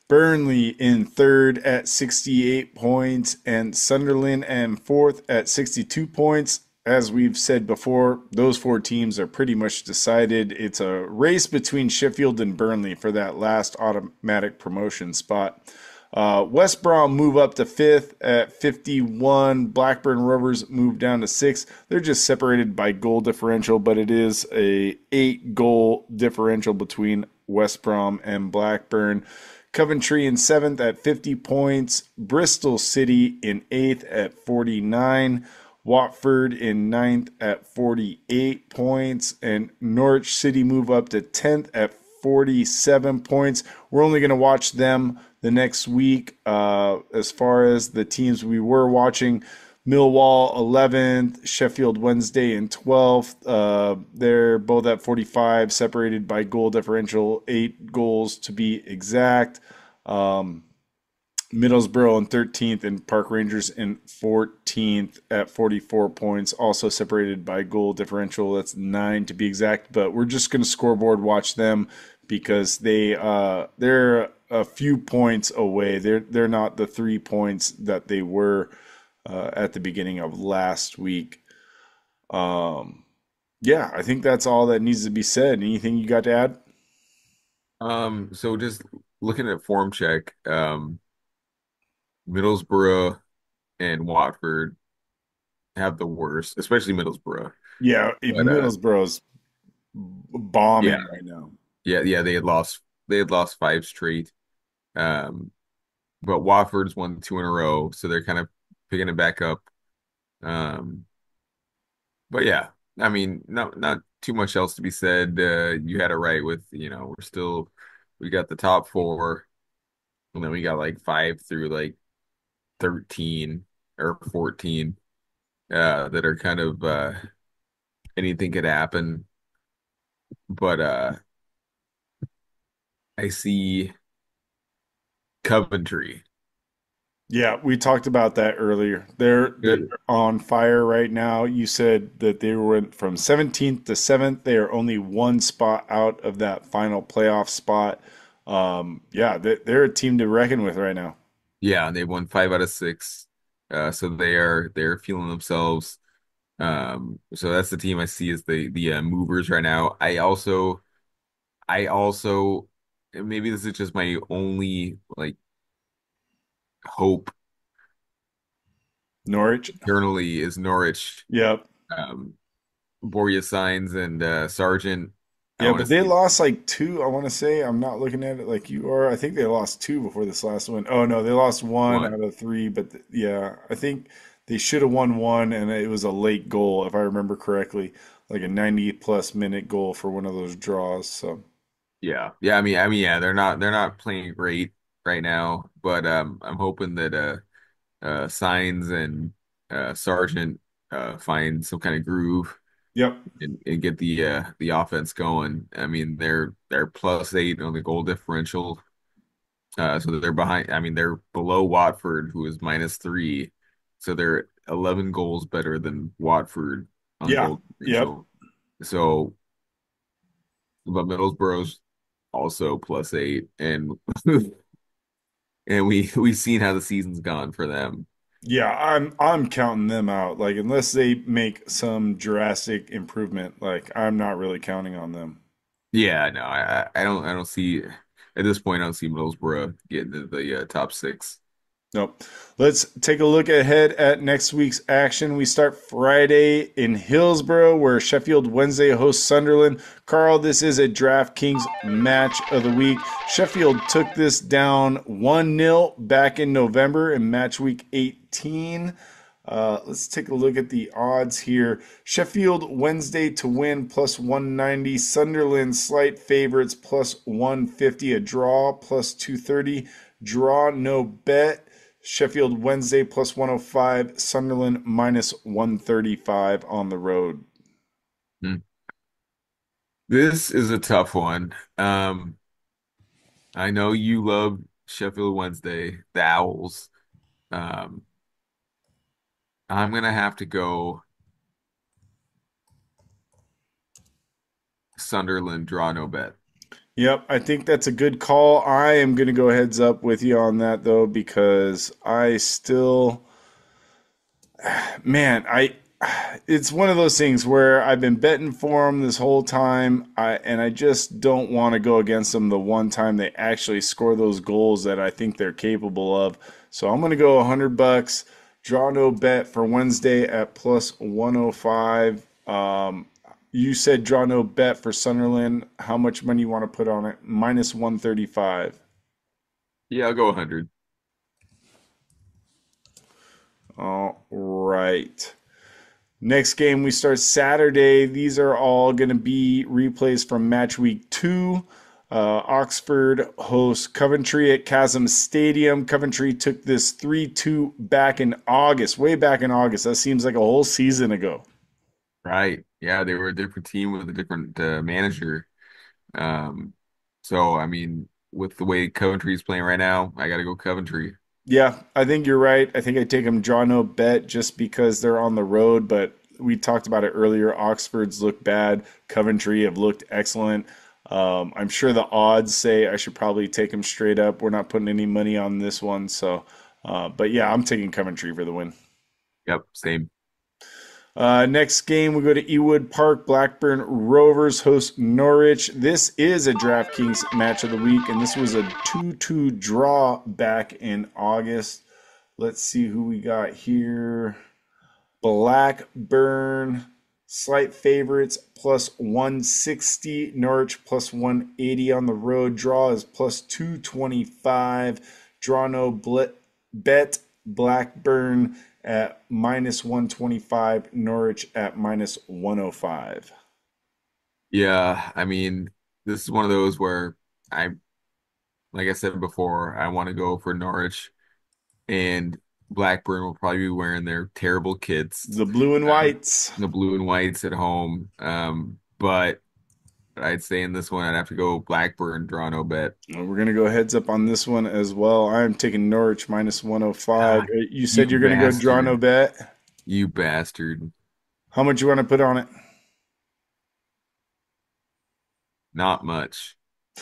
Burnley in third at sixty-eight points, and Sunderland and fourth at sixty-two points. As we've said before, those four teams are pretty much decided. It's a race between Sheffield and Burnley for that last automatic promotion spot. Uh, West Brom move up to fifth at fifty-one. Blackburn Rovers move down to sixth. They're just separated by goal differential, but it is a eight goal differential between West Brom and Blackburn. Coventry in seventh at fifty points. Bristol City in eighth at forty-nine. Watford in ninth at forty-eight points. And Norwich City move up to tenth at forty-seven points. We're only going to watch them the next week. Uh, as far as the teams we were watching, Millwall eleventh, Sheffield Wednesday in twelfth. Uh, they're both at forty-five, separated by goal differential, eight goals to be exact. Um, Middlesbrough in thirteenth and Park Rangers in fourteenth at forty-four points, also separated by goal differential. That's nine to be exact, but we're just going to scoreboard watch them because they uh, they're a few points away. They're they're not the three points that they were uh, at the beginning of last week. Um, yeah, I think that's all that needs to be said. Anything you got to add? Um, so just looking at form check, um, Middlesbrough and Watford have the worst, especially Middlesbrough. Yeah, But uh, Middlesbrough's bombing yeah, right now. yeah, yeah, they had lost they had lost five straight. Um, but Watford's won two in a row, so they're kind of picking it back up. Um, but yeah, I mean, not not too much else to be said. Uh, you had it right with, you know, we're still we got the top four, and then we got like five through like thirteen or fourteen uh that are kind of uh anything could happen. But uh I see Coventry. Yeah, we talked about that earlier. They're they're Good. on fire right now. You said that they went from seventeenth to seventh. They are only one spot out of that final playoff spot. Um, yeah, they, they're a team to reckon with right now. Yeah, and they won five out of six. Uh so they are they're feeling themselves. Um so that's the team I see as the the uh, movers right now. I also I also maybe this is just my only like hope Norwich. internally is Norwich. Yep. Um Borja Signs and uh Sargent. I Yeah, want but to they see lost like two. I want to say I'm not looking at it like you are. I think they lost two before this last one. Oh no, they lost one one. out of three. But th- yeah, I think they should have won one, and it was a late goal if I remember correctly, like a ninety plus minute goal for one of those draws. So Yeah. Yeah, I mean I mean yeah, they're not they're not playing great right now, but um I'm hoping that uh uh Signs and uh Sargent uh find some kind of groove yep, and, and get the uh the offense going. I mean they're they're plus eight on the goal differential. Uh so they're behind I mean they're below Watford, who is minus three. So they're eleven goals better than Watford on yeah, goal yep. differential. So but Middlesbrough's also plus eight, and and we we've seen how the season's gone for them. Yeah, I'm I'm counting them out. Like unless they make some drastic improvement, like I'm not really counting on them. Yeah, no, I I don't I don't see at this point I don't see Middlesbrough getting to the uh, top six. Nope. Let's take a look ahead at next week's action. We start Friday in Hillsborough, where Sheffield Wednesday hosts Sunderland. Carl, this is a DraftKings match of the week. Sheffield took this down one nil back in November in match week eighteen. Uh, let's take a look at the odds here. Sheffield Wednesday to win plus one ninety. Sunderland slight favorites plus one fifty. A draw plus two thirty. Draw no bet. Sheffield Wednesday plus one oh five, Sunderland minus one thirty-five on the road. Hmm. This is a tough one. Um, I know you love Sheffield Wednesday, the Owls. Um, I'm gonna have to go Sunderland draw no bet. Yep, I think that's a good call. I am going to go heads up with you on that though, because I still, man, I, it's one of those things where I've been betting for them this whole time, I, and I just don't want to go against them the one time they actually score those goals that I think they're capable of. So I'm going to go a hundred bucks, draw no bet for Wednesday at plus one oh five. Um, you said draw no bet for Sunderland. How much money you want to put on it? Minus one thirty-five. Yeah, I'll go one hundred. All right. Next game, we start Saturday. These are all going to be replays from match week two. Uh, Oxford hosts Coventry at Chasm Stadium. Coventry took this three two back in August, way back in August. That seems like a whole season ago. Right. Yeah, they were a different team with a different uh, manager. Um, so I mean, with the way Coventry's playing right now, I got to go Coventry. Yeah, I think you're right. I think I take them draw no bet just because they're on the road, but we talked about it earlier. Oxford's look bad. Coventry have looked excellent. Um, I'm sure the odds say I should probably take them straight up. We're not putting any money on this one, so uh, but yeah, I'm taking Coventry for the win. Yep, same. Uh, next game, we go to Ewood Park. Blackburn Rovers host Norwich. This is a DraftKings match of the week, and this was a two two draw back in August. Let's see who we got here. Blackburn, slight favorites, plus one sixty. Norwich, plus one eighty on the road. Draw is plus two twenty-five. Draw no bet. Blackburn at minus one twenty-five, Norwich at minus one oh five. Yeah, I mean, this is one of those where I, like I said before, I want to go for Norwich, and Blackburn will probably be wearing their terrible kits, The blue and uh, whites. the blue and whites at home. Um, but I'd say in this one, I'd have to go Blackburn, draw no bet. We're going to go heads up on this one as well. I'm taking Norwich minus one oh five. God, You you said you're going to go draw no bastard. bet. You bastard. How much you want to put on it? Not much.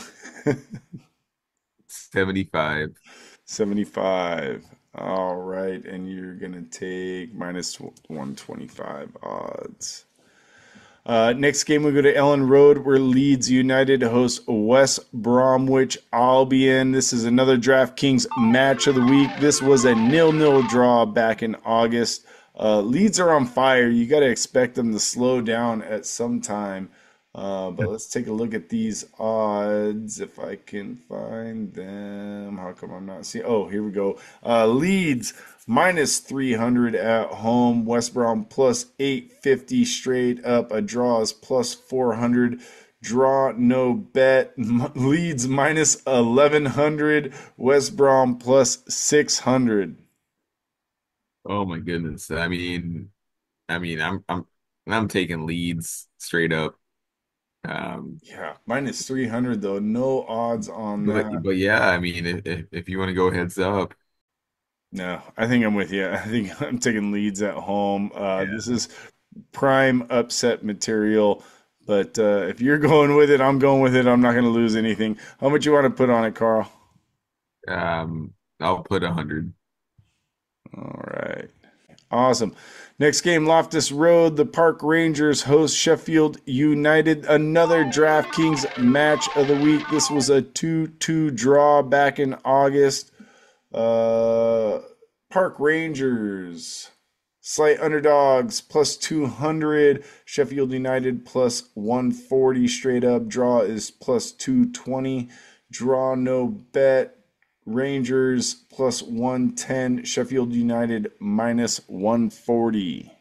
seventy-five. seventy-five. All right. And you're going to take minus one twenty-five odds. Uh, next game, we go to Ellen Road, where Leeds United hosts West Bromwich Albion. This is another DraftKings match of the week. This was a nil-nil draw back in August. Uh, Leeds are on fire. You got to expect them to slow down at some time. Uh, but let's take a look at these odds if I can find them. How come I'm not seeing? Oh, here we go. Uh, Leeds minus three hundred at home. West Brom plus eight fifty straight up. A draw is plus four hundred. Draw no bet. Leeds minus eleven hundred. West Brom plus six hundred. Oh my goodness. I mean, I mean, I'm I'm I'm taking Leeds straight up. Um, Yeah, minus three hundred though. No odds on but that. but yeah, I mean, if if, if you want to go heads up, No, I think I'm with you. I think I'm taking Leeds at home. Uh, yeah. this is prime upset material. But uh, if you're going with it, I'm going with it. I'm not going to lose anything. How much you want to put on it, Carl? Um, I'll put a hundred. All right. Awesome. Next game, Loftus Road. The Park Rangers host Sheffield United. Another DraftKings match of the week. This was a two two draw back in August. Uh, Park Rangers, slight underdogs, plus two hundred. Sheffield United, plus one forty. Straight up draw is plus two twenty. Draw no bet. Rangers, plus one ten. Sheffield United, minus one forty.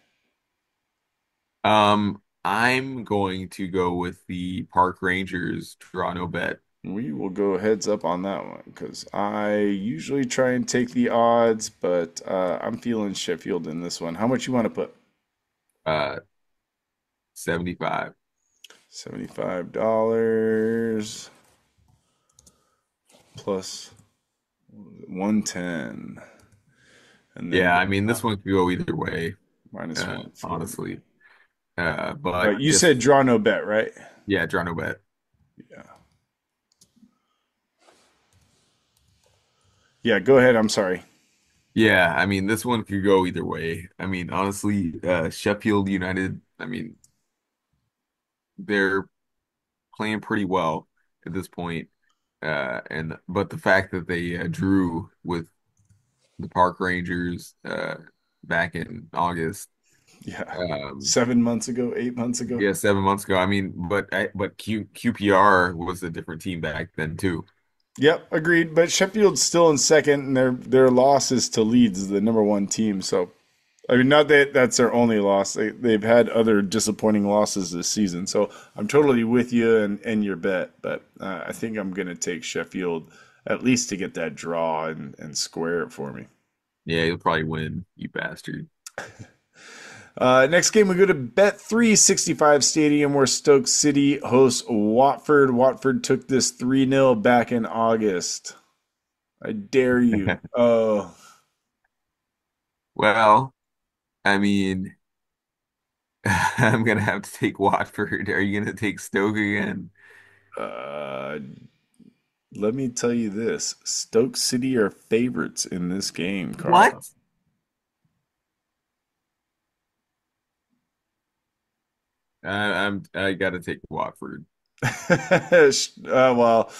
Um, I'm going to go with the Park Rangers draw no bet. We will go heads up on that one because I usually try and take the odds, but uh, I'm feeling Sheffield in this one. How much you want to put? Uh, seventy-five. seventy-five dollars plus one ten. And then Yeah, I mean, this one could go either way, minus uh, one forty. honestly. Uh, But but you just said draw no bet, right? yeah, draw no bet. Yeah. Yeah, go ahead. I'm sorry. Yeah, I mean, this one could go either way. I mean, honestly, uh, Sheffield United, I mean, they're playing pretty well at this point. Uh, and but the fact that they uh, drew with the Park Rangers uh, back in August, Yeah. um, Seven months ago, eight months ago. yeah, seven months ago. I mean, but I, but Q, QPR was a different team back then too. Yep, agreed. But Sheffield's still in second, and their their loss is to Leeds, the number one team. So, I mean, not that that's their only loss. They they've had other disappointing losses this season. So I'm totally with you and and your bet. But uh, I think I'm gonna take Sheffield at least to get that draw and and square it for me. Yeah, you'll probably win, you bastard. Uh, next game, we go to Bet three sixty-five Stadium where Stoke City hosts Watford. Watford took this three nil back in August. I dare you. Oh, Well, I mean, I'm gonna have to take Watford. Are you gonna take Stoke again? uh, let me tell you this. Stoke City are favorites in this game, Carl. What? I, I'm I gotta take Watford. uh, well,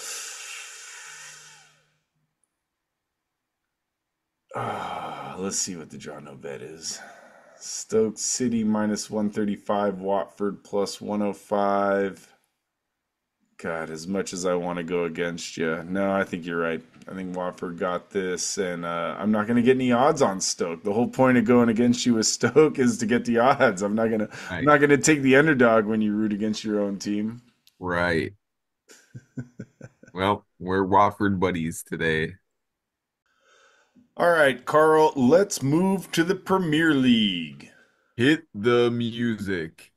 uh, let's see what the draw no bet is. Stoke City minus one thirty-five, Watford plus one oh five. God, as much as I want to go against you, no, I think you're right. I think Watford got this, and uh, I'm not going to get any odds on Stoke. The whole point of going against you with Stoke is to get the odds. I'm not gonna, I'm Right, not gonna take the underdog when you root against your own team. right. Well, we're Watford buddies today. All right, Carl, let's move to the Premier League. Hit the music.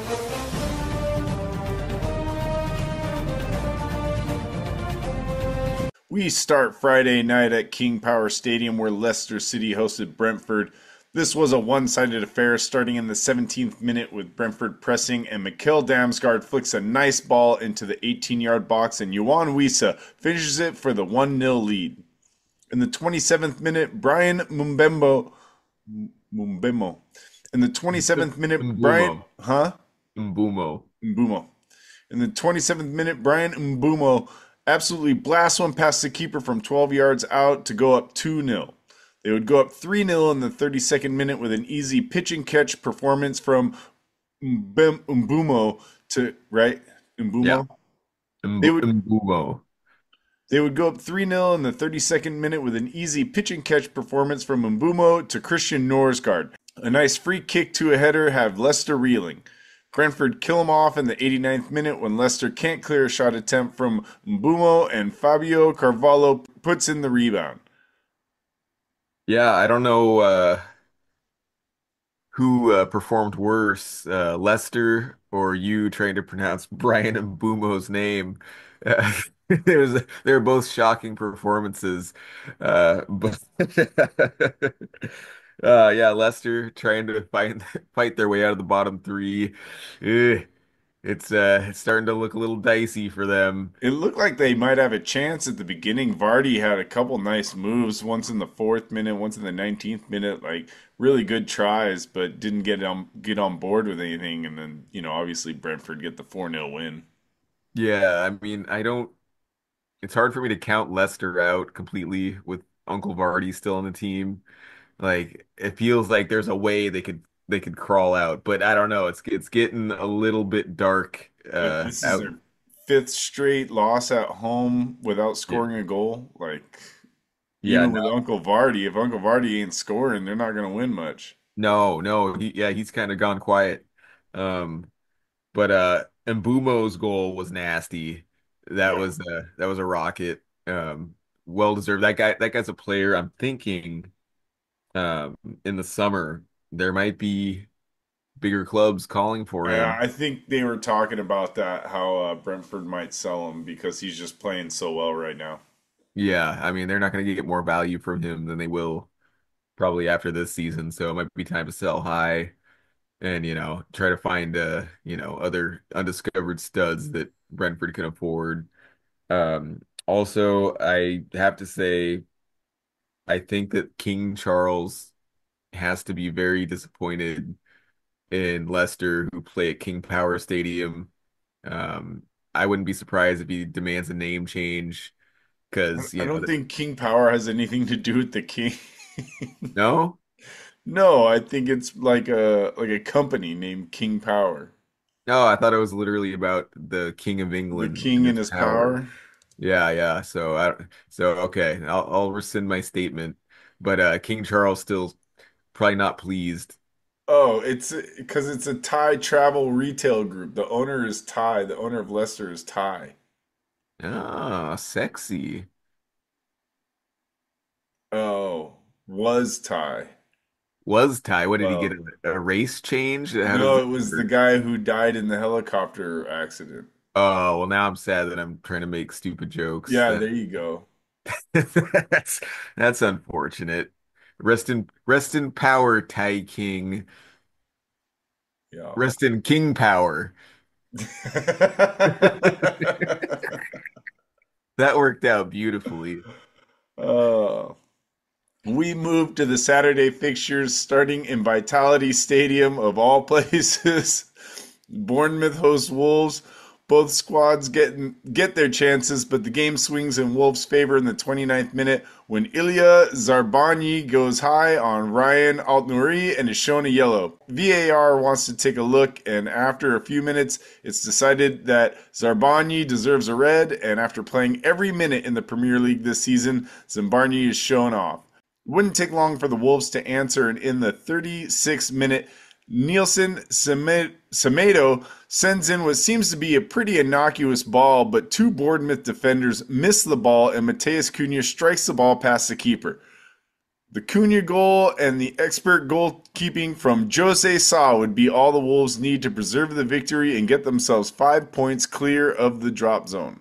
We start Friday night at King Power Stadium where Leicester City hosted Brentford. This was a one-sided affair starting in the seventeenth minute with Brentford pressing and Mikel Damsgaard flicks a nice ball into the eighteen-yard box and Yohan Wissa finishes it for the one nil lead. In the twenty-seventh minute, Brian Mumbembo Mumbemo. In the twenty-seventh minute, Mbumo. Brian huh? Mbumo. Mbumo. In the twenty-seventh minute, Brian Mbumo absolutely blasts one past the keeper from twelve yards out to go up two nil. They would go up three nil in the thirty-second minute with an easy pitch and catch performance from Mbumo to, right? Yeah. Mbumo? They Mb would Mbumo. they would go up three nil in the thirty-second minute with an easy pitch and catch performance from Mbumo to Christian Norsgaard. A nice free kick to a header have Leicester reeling. Brentford kill him off in the eighty-ninth minute when Leicester can't clear a shot attempt from Mbumo and Fabio Carvalho puts in the rebound. Yeah, I don't know uh, who uh, performed worse, uh, Lester or you trying to pronounce Brian Mbumo's name. Uh, it was they were both shocking performances. Uh, but uh, yeah, Lester trying to fight fight their way out of the bottom three. Ugh, it's uh, it's starting to look a little dicey for them. It looked like they might have a chance at the beginning. Vardy had a couple nice moves, once in the fourth minute, once in the nineteenth minute, like really good tries, but didn't get on get on board with anything. And then, you know, obviously Brentford get the four nil win. Yeah, I mean, I don't. It's hard for me to count Lester out completely with Uncle Vardy still on the team. Like it feels like there's a way they could they could crawl out, but I don't know. It's it's getting a little bit dark Uh, uh This is out. their fifth straight loss at home without Yeah, scoring a goal. Like, yeah, even no, with Uncle Vardy, if Uncle Vardy ain't scoring, they're not going to win much. no, no. He, yeah, he's kind of gone quiet. Um, but uh, Mbumo's goal was nasty. That Yeah. was uh, that was a rocket. Um, well deserved. That guy, that guy's a player. I'm thinking um in the summer there might be bigger clubs calling for Yeah, him. I think they were talking about that, how uh, Brentford might sell him because he's just playing so well right now. Yeah, I mean they're not going to get more value from him than they will probably after this season, so it might be time to sell high and you know try to find uh you know other undiscovered studs that Brentford can afford. Um, also, I have to say I think that King Charles has to be very disappointed in Leicester, who play at King Power Stadium. Um, I wouldn't be surprised if he demands a name change because, I you know, don't th- think King Power has anything to do with the king. no? No, I think it's like a like a company named King Power. No, I thought it was literally about the King of The England king and and his his power. power. Yeah, yeah. So I so okay, I'll I'll rescind my statement. But uh King Charles still probably not pleased. Oh, it's because it's a Thai travel retail group. The owner is Thai. The owner of Leicester is Thai. Ah, sexy. Oh, was Thai. Was Ty? What did he get Well, a, a race change? How does no, that it was the work? guy who died in the helicopter accident. Oh, well now I'm sad that I'm trying to make stupid jokes. Yeah, That there you go. that's that's unfortunate. Rest in rest in power, Ty King. Yeah. Rest in King power. That worked out beautifully. Uh, we moved to the Saturday fixtures starting in Vitality Stadium of all places. Bournemouth hosts Wolves. Both squads get get their chances, but the game swings in Wolves' favor in the twenty-ninth minute when Ilya Zarbany goes high on Ryan Altnouri and is shown a yellow. V A R wants to take a look, and after a few minutes, it's decided that Zarbany deserves a red, and after playing every minute in the Premier League this season, Zarbany is shown off. It wouldn't take long for the Wolves to answer, and in the thirty-sixth minute, Nielsen Semedo sends in what seems to be a pretty innocuous ball, but two Bournemouth defenders miss the ball, and Mateus Cunha strikes the ball past the keeper. The Cunha goal and the expert goalkeeping from Jose Sa would be all the Wolves need to preserve the victory and get themselves five points clear of the drop zone.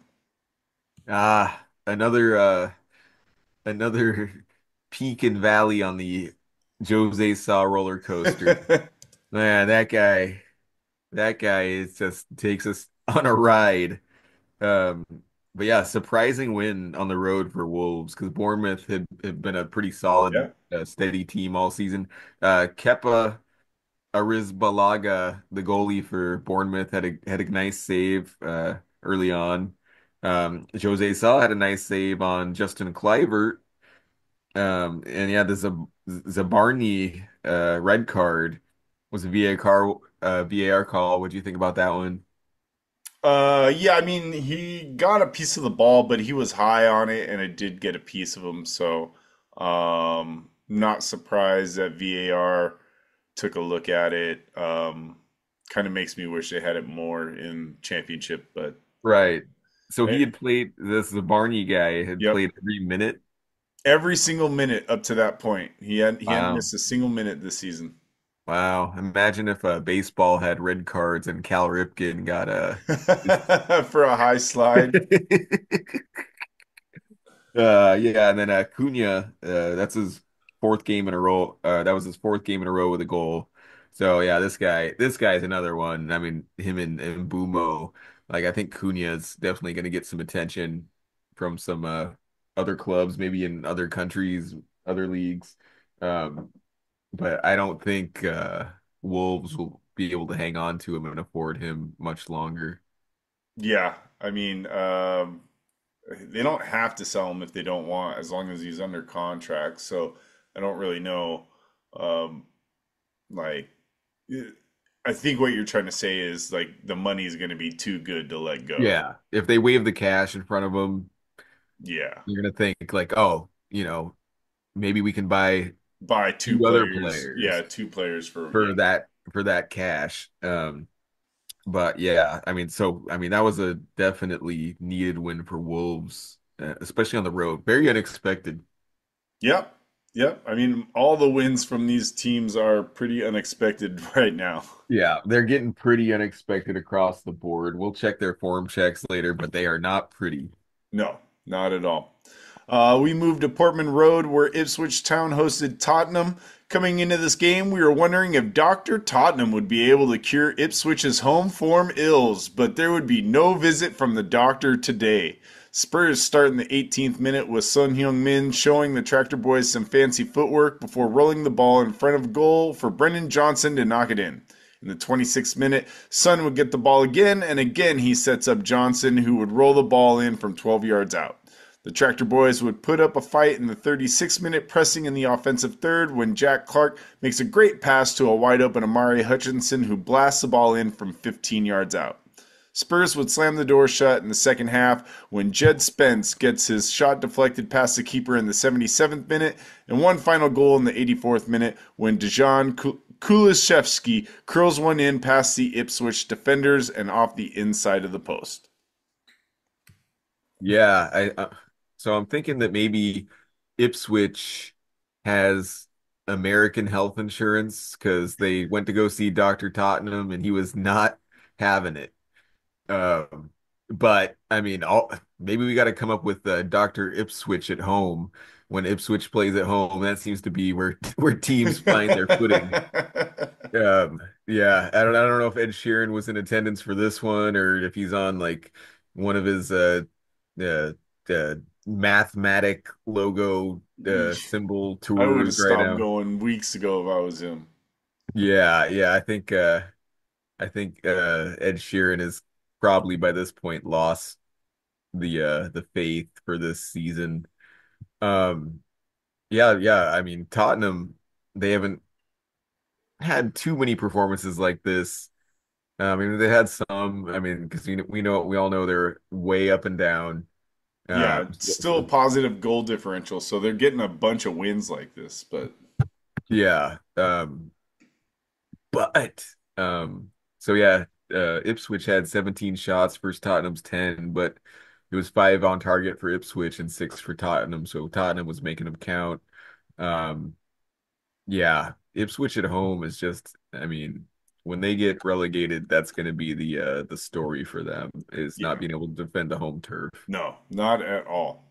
Ah, another uh another peak and valley on the Jose Saw roller coaster. Man, that guy, that guy is just takes us on a ride. Um, but yeah, surprising win on the road for Wolves because Bournemouth had, had been a pretty solid, Yeah. uh, steady team all season. Uh, Kepa Arrizabalaga, the goalie for Bournemouth, had a had a nice save uh, early on. Um, Jose Sá had a nice save on Justin Kluivert. Um, and yeah, the Zab Zabarni uh, red card was a V A R uh, V A R call. What do you think about that one? Uh, yeah, I mean, he got a piece of the ball, but he was high on it, and it did get a piece of him. So, um, not surprised that V A R took a look at it. Um, kind of makes me wish they had it more in championship, but Right. So he eh, had played this Zabarni guy had yep, played every minute. every single minute up to that point, he hadn't he hadn't Wow. missed a single minute this season. Wow. Imagine if uh, baseball had red cards and Cal Ripken got a For a high slide. Uh, yeah, and then uh, Cunha, uh, that's his fourth game in a row. Uh, that was his fourth game in a row with a goal. So yeah, this guy, this guy's another one. I mean, him and, and Bumo, like I think Cunha's definitely going to get some attention from some uh, other clubs, maybe in other countries, other leagues. Um, but I don't think uh, Wolves will be able to hang on to him and afford him much longer. Yeah, I mean, um, they don't have to sell him if they don't want, as long as he's under contract. So I don't really know. Um, like, eh, I think what you're trying to say is like the money is going to be too good to let go. Yeah, if they wave the cash in front of him, Yeah, you're gonna think like, oh, you know, maybe we can buy buy two two other players. Yeah, players two players for yeah. for that for that cash. Um, but yeah, I mean, so I mean, that was a definitely needed win for Wolves, uh, especially on the road. Very unexpected. Yep, yep. I mean, all the wins from these teams are pretty unexpected right now. Yeah, they're getting pretty unexpected across the board. We'll check their form checks later, but they are not pretty. No, not at all. Uh, we moved to Portman Road, where Ipswich Town hosted Tottenham. Coming into this game, we were wondering if Doctor Tottenham would be able to cure Ipswich's home form ills, but there would be no visit from the doctor today. Spurs start in the eighteenth minute with Son Heung-min showing the Tractor Boys some fancy footwork before rolling the ball in front of goal for Brendan Johnson to knock it in. In the twenty-sixth minute, Son would get the ball again, and again he sets up Johnson, who would roll the ball in from twelve yards out. The Tractor Boys would put up a fight in the thirty-sixth minute, pressing in the offensive third when Jack Clark makes a great pass to a wide-open Amari Hutchinson, who blasts the ball in from fifteen yards out. Spurs would slam the door shut in the second half when Jed Spence gets his shot deflected past the keeper in the seventy-seventh minute, and one final goal in the eighty-fourth minute when Dejan Kulusevski curls one in past the Ipswich defenders and off the inside of the post. Yeah, I uh, so I'm thinking that maybe Ipswich has American health insurance because they went to go see Doctor Tottenham and he was not having it. Um, but I mean, all, maybe we got to come up with uh, Doctor Ipswich at home when Ipswich plays at home. That seems to be where where teams find their footing. Um, yeah, I don't I don't know if Ed Sheeran was in attendance for this one or if he's on like one of his uh uh, uh mathematic logo uh symbol I would have tours right stopped now. going weeks ago if I was him. Yeah, yeah, I think uh I think uh Ed Sheeran is probably by this point lost the uh the faith for this season. Um yeah, yeah, I mean Tottenham, they haven't had too many performances like this. I mean, they had some. I mean, because we we know we all know they're way up and down. Yeah, Um, still a positive goal differential, so they're getting a bunch of wins like this. But yeah. Um, but um, so yeah, uh, Ipswich had seventeen shots versus Tottenham's ten, but it was five on target for Ipswich and six for Tottenham. So Tottenham was making them count. Um, yeah, Ipswich at home is just. I mean, when they get relegated, that's going to be the uh, the story for them is not yeah, being able to defend the home turf. no, not at all.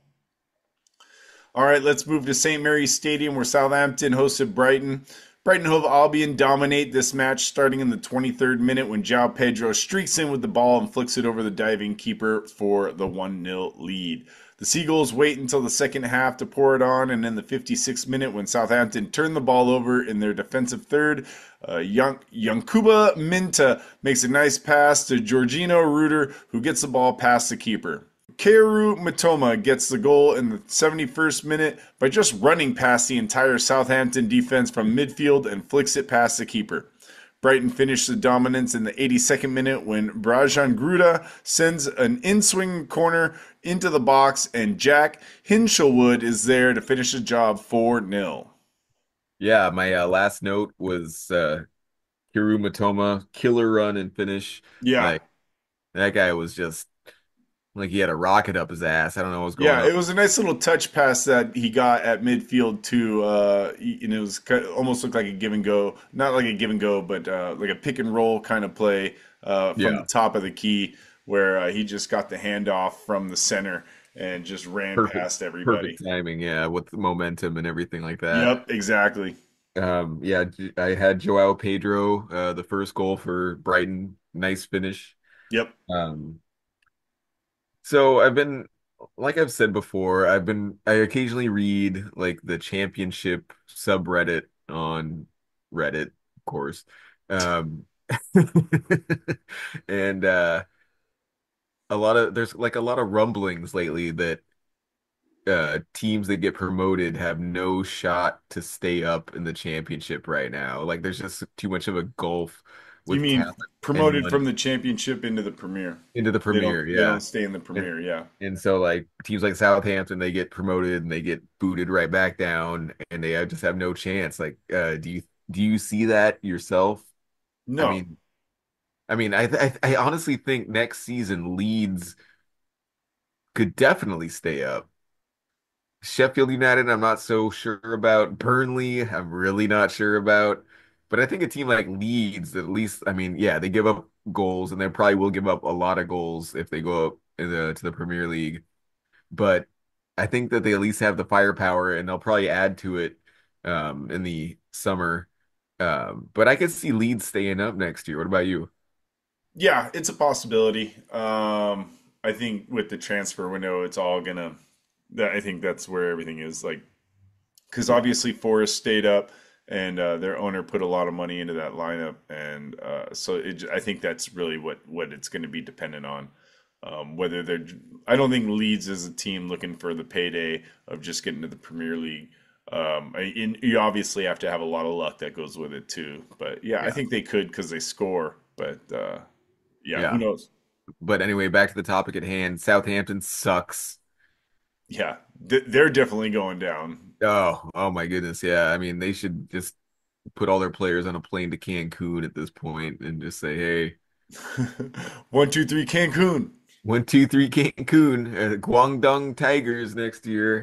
All right, let's move to Saint Mary's Stadium where Southampton hosted Brighton. Brighton Hove Albion dominate this match starting in the twenty-third minute when João Pedro streaks in with the ball and flicks it over the diving keeper for the one nil lead. The Seagulls wait until the second half to pour it on, and in the fifty-sixth minute when Southampton turn the ball over in their defensive third, uh, Yankuba Minta makes a nice pass to Georgino Ruder, who gets the ball past the keeper. Keru Matoma gets the goal in the seventy-first minute by just running past the entire Southampton defense from midfield and flicks it past the keeper. Brighton finished the dominance in the eighty-second minute when Brajan Gruda sends an in-swing corner into the box and Jack Hinshelwood is there to finish the job four nil. Yeah, my uh, last note was uh, Hiru Matoma, killer run and finish. Yeah. Like that guy was just like he had a rocket up his ass. I don't know what was going Yeah, on. it was a nice little touch pass that he got at midfield too, uh, and it was kind of, almost looked like a give and go, not like a give and go, but uh, like a pick and roll kind of play uh, from the Yeah, top of the key, where uh, he just got the handoff from the center and just ran perfect, past everybody. perfect timing. Yeah, with the momentum and everything like that. Yep, exactly. Um, yeah, J- I had Joao Pedro, uh, the first goal for Brighton. Nice finish. Yep. Um, So I've been, like I've said before, I've been, I occasionally read like the championship subreddit on Reddit, of course. Um, and uh, a lot of, there's like a lot of rumblings lately that uh, teams that get promoted have no shot to stay up in the championship right now. Like there's just too much of a gulf You with mean talent and promoted from money the championship into the Premier? into the They don't. Premier. They don't Yeah. stay in the And Premier. Yeah. And so like teams like Southampton, they get promoted and they get booted right back down and they just have no chance. Like, uh, do you do you see that yourself? I No. mean, I mean, I I, I honestly think next season Leeds could definitely stay up. Sheffield United, I'm not so sure about. Burnley, I'm really not sure about. But I think a team like Leeds, at least, I mean, yeah, they give up goals and they probably will give up a lot of goals if they go up in the, to the Premier League. But I think that they at least have the firepower and they'll probably add to it um, in the summer. Um, but I could see Leeds staying up next year. What about you? Yeah, it's a possibility. Um, I think with the transfer window, it's all gonna. That I think that's where everything is like because Yeah. obviously Forest stayed up and uh, their owner put a lot of money into that lineup, and uh, so it, I think that's really what what it's going to be dependent on. Um, whether they're, I don't think Leeds is a team looking for the payday of just getting to the Premier League. Um, I- in, you obviously have to have a lot of luck that goes with it too. But yeah, I Yeah. think they could because they score. But uh, yeah, who Yeah. knows? But anyway, back to the topic at hand. Southampton sucks. Yeah, th- they're definitely going down. Oh, oh my goodness. Yeah. I mean, they should just put all their players on a plane to Cancun at this point and just say, hey, One, two, three, Cancun. one, two, three, Cancun, uh, Guangdong Tigers next year.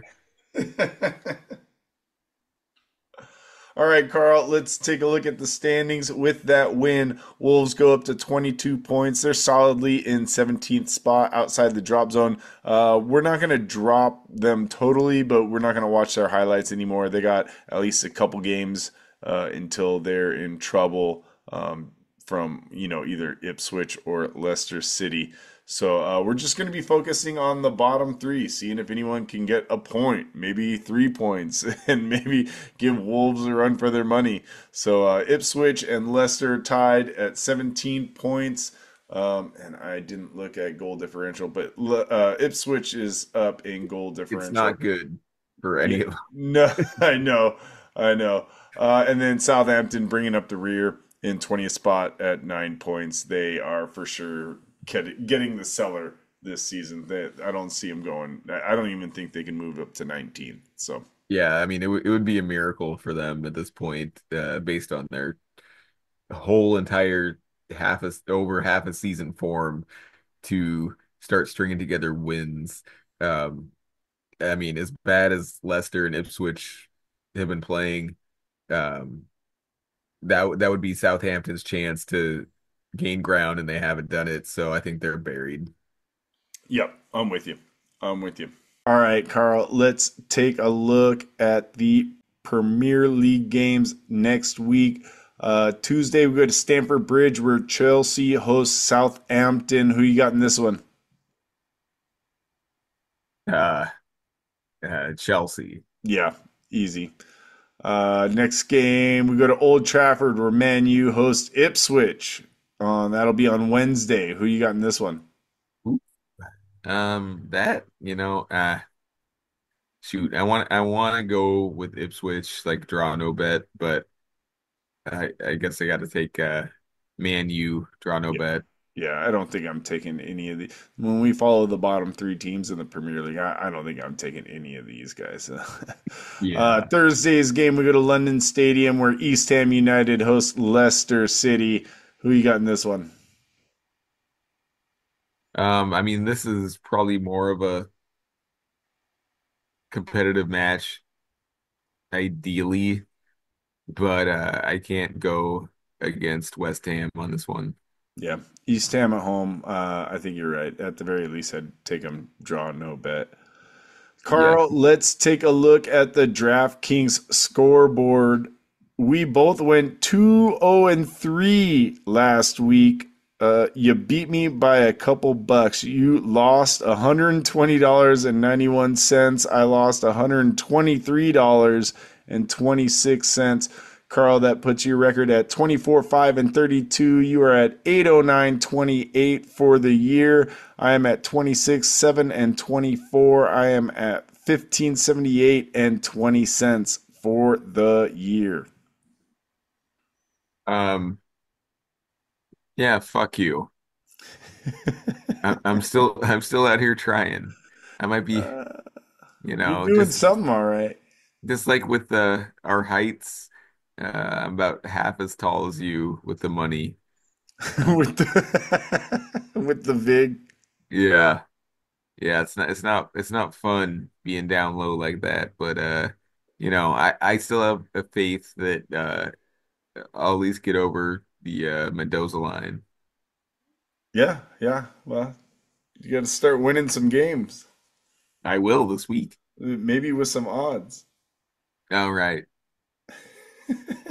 All right, Carl, let's take a look at the standings. With that win, Wolves go up to twenty-two points. They're solidly in seventeenth spot outside the drop zone. Uh, we're not going to drop them totally, but we're not going to watch their highlights anymore. They got at least a couple games uh, until they're in trouble um, from, you know, either Ipswich or Leicester City. So uh, we're just going to be focusing on the bottom three, seeing if anyone can get a point, maybe three points, and maybe give Wolves a run for their money. So uh, Ipswich and Leicester tied at seventeen points. Um, and I didn't look at goal differential, but uh, Ipswich is up in goal It's differential. not good for Yeah, any of them. no, I know, I know. Uh, and then Southampton bringing up the rear in twentieth spot at nine points. They are for sure get, getting the cellar this season. They, I don't see them going. I don't even think they can move up to nineteen. So Yeah, I mean, it, w it would be a miracle for them at this point, uh, based on their whole entire half a over half a season form to start stringing together wins. Um, I mean, as bad as Leicester and Ipswich have been playing, um, that that would be Southampton's chance to gain ground, and they haven't done it. So I think they're buried. yep, I'm with you. I'm with you. All right, Carl, let's take a look at the Premier League games next week. Uh, Tuesday, we go to Stamford Bridge where Chelsea hosts Southampton. Who you got in this one? Uh, uh, Chelsea. Yeah, easy. Uh, next game, we go to Old Trafford where Man U hosts Ipswich. Um, that'll be on Wednesday. Who you got in this one? Um, that you know, uh, shoot, I want I want to go with Ipswich, like draw no bet, but I I guess I got to take uh Man U, draw no Yeah. bet. Yeah, I don't think I'm taking any of the. When we follow the bottom three teams in the Premier League, I, I don't think I'm taking any of these guys. uh, Yeah. Thursday's game, we go to London Stadium where East Ham United hosts Leicester City. Who you got in this one? Um, I mean, this is probably more of a competitive match, ideally, but uh, I can't go against West Ham on this one. Yeah, East Ham at home. Uh, I think you're right. At the very least, I'd take them draw no bet. Yeah. Carl, let's take a look at the DraftKings scoreboard. We both went two oh and three last week. Uh, you beat me by a couple bucks. You lost one hundred twenty dollars and ninety-one cents. I lost one hundred twenty-three dollars and twenty-six cents. Carl, that puts your record at twenty-four, five, and thirty-two. You are at eight oh nine, twenty-eight for the year. I am at twenty-six, seven, and twenty-four. I am at fifteen, seventy-eight, and twenty cents for the year. Um, yeah, fuck you. I, I'm still I'm still out here trying. I might be, Uh, you you're know, doing just something all right. just like with the our heights, uh, I'm about half as tall as you with the money. Um, with the with the vig. yeah, yeah, it's not it's not it's not fun being down low like that, but uh, you know, I I still have a faith that uh I'll at least get over the uh Mendoza line. Yeah, yeah. Well, you got to start winning some games, I will this week. maybe with some odds. All right.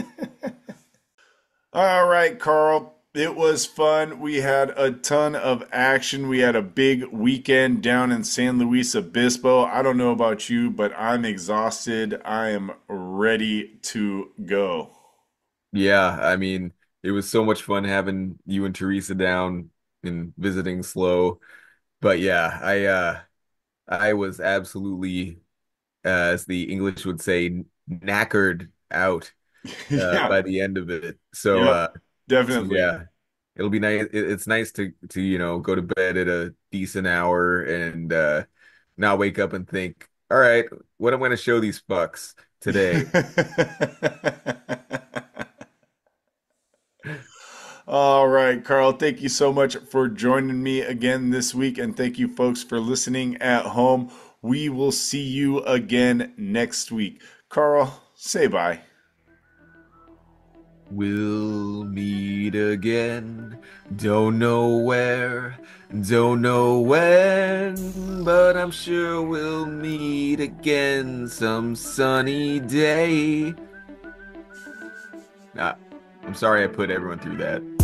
All right, Carl. It was fun. We had a ton of action. We had a big weekend down in San Luis Obispo. I don't know about you, but I'm exhausted. I am ready to go. Yeah, I mean, it was so much fun having you and Teresa down and visiting Slow. But yeah, I uh I was absolutely, uh, as the English would say, knackered out uh, Yeah. by the end of it. So Yep. uh so Definitely. yeah, it'll be nice. it- It's nice to to you know go to bed at a decent hour and uh not wake up and think, all right, what I'm going to show these fucks today. All right, Carl, thank you so much for joining me again this week. And thank you, folks, for listening at home. We will see you again next week. Carl, say bye. We'll meet again. Don't know where, don't know when, but I'm sure we'll meet again some sunny day. Ah, I'm sorry I put everyone through that.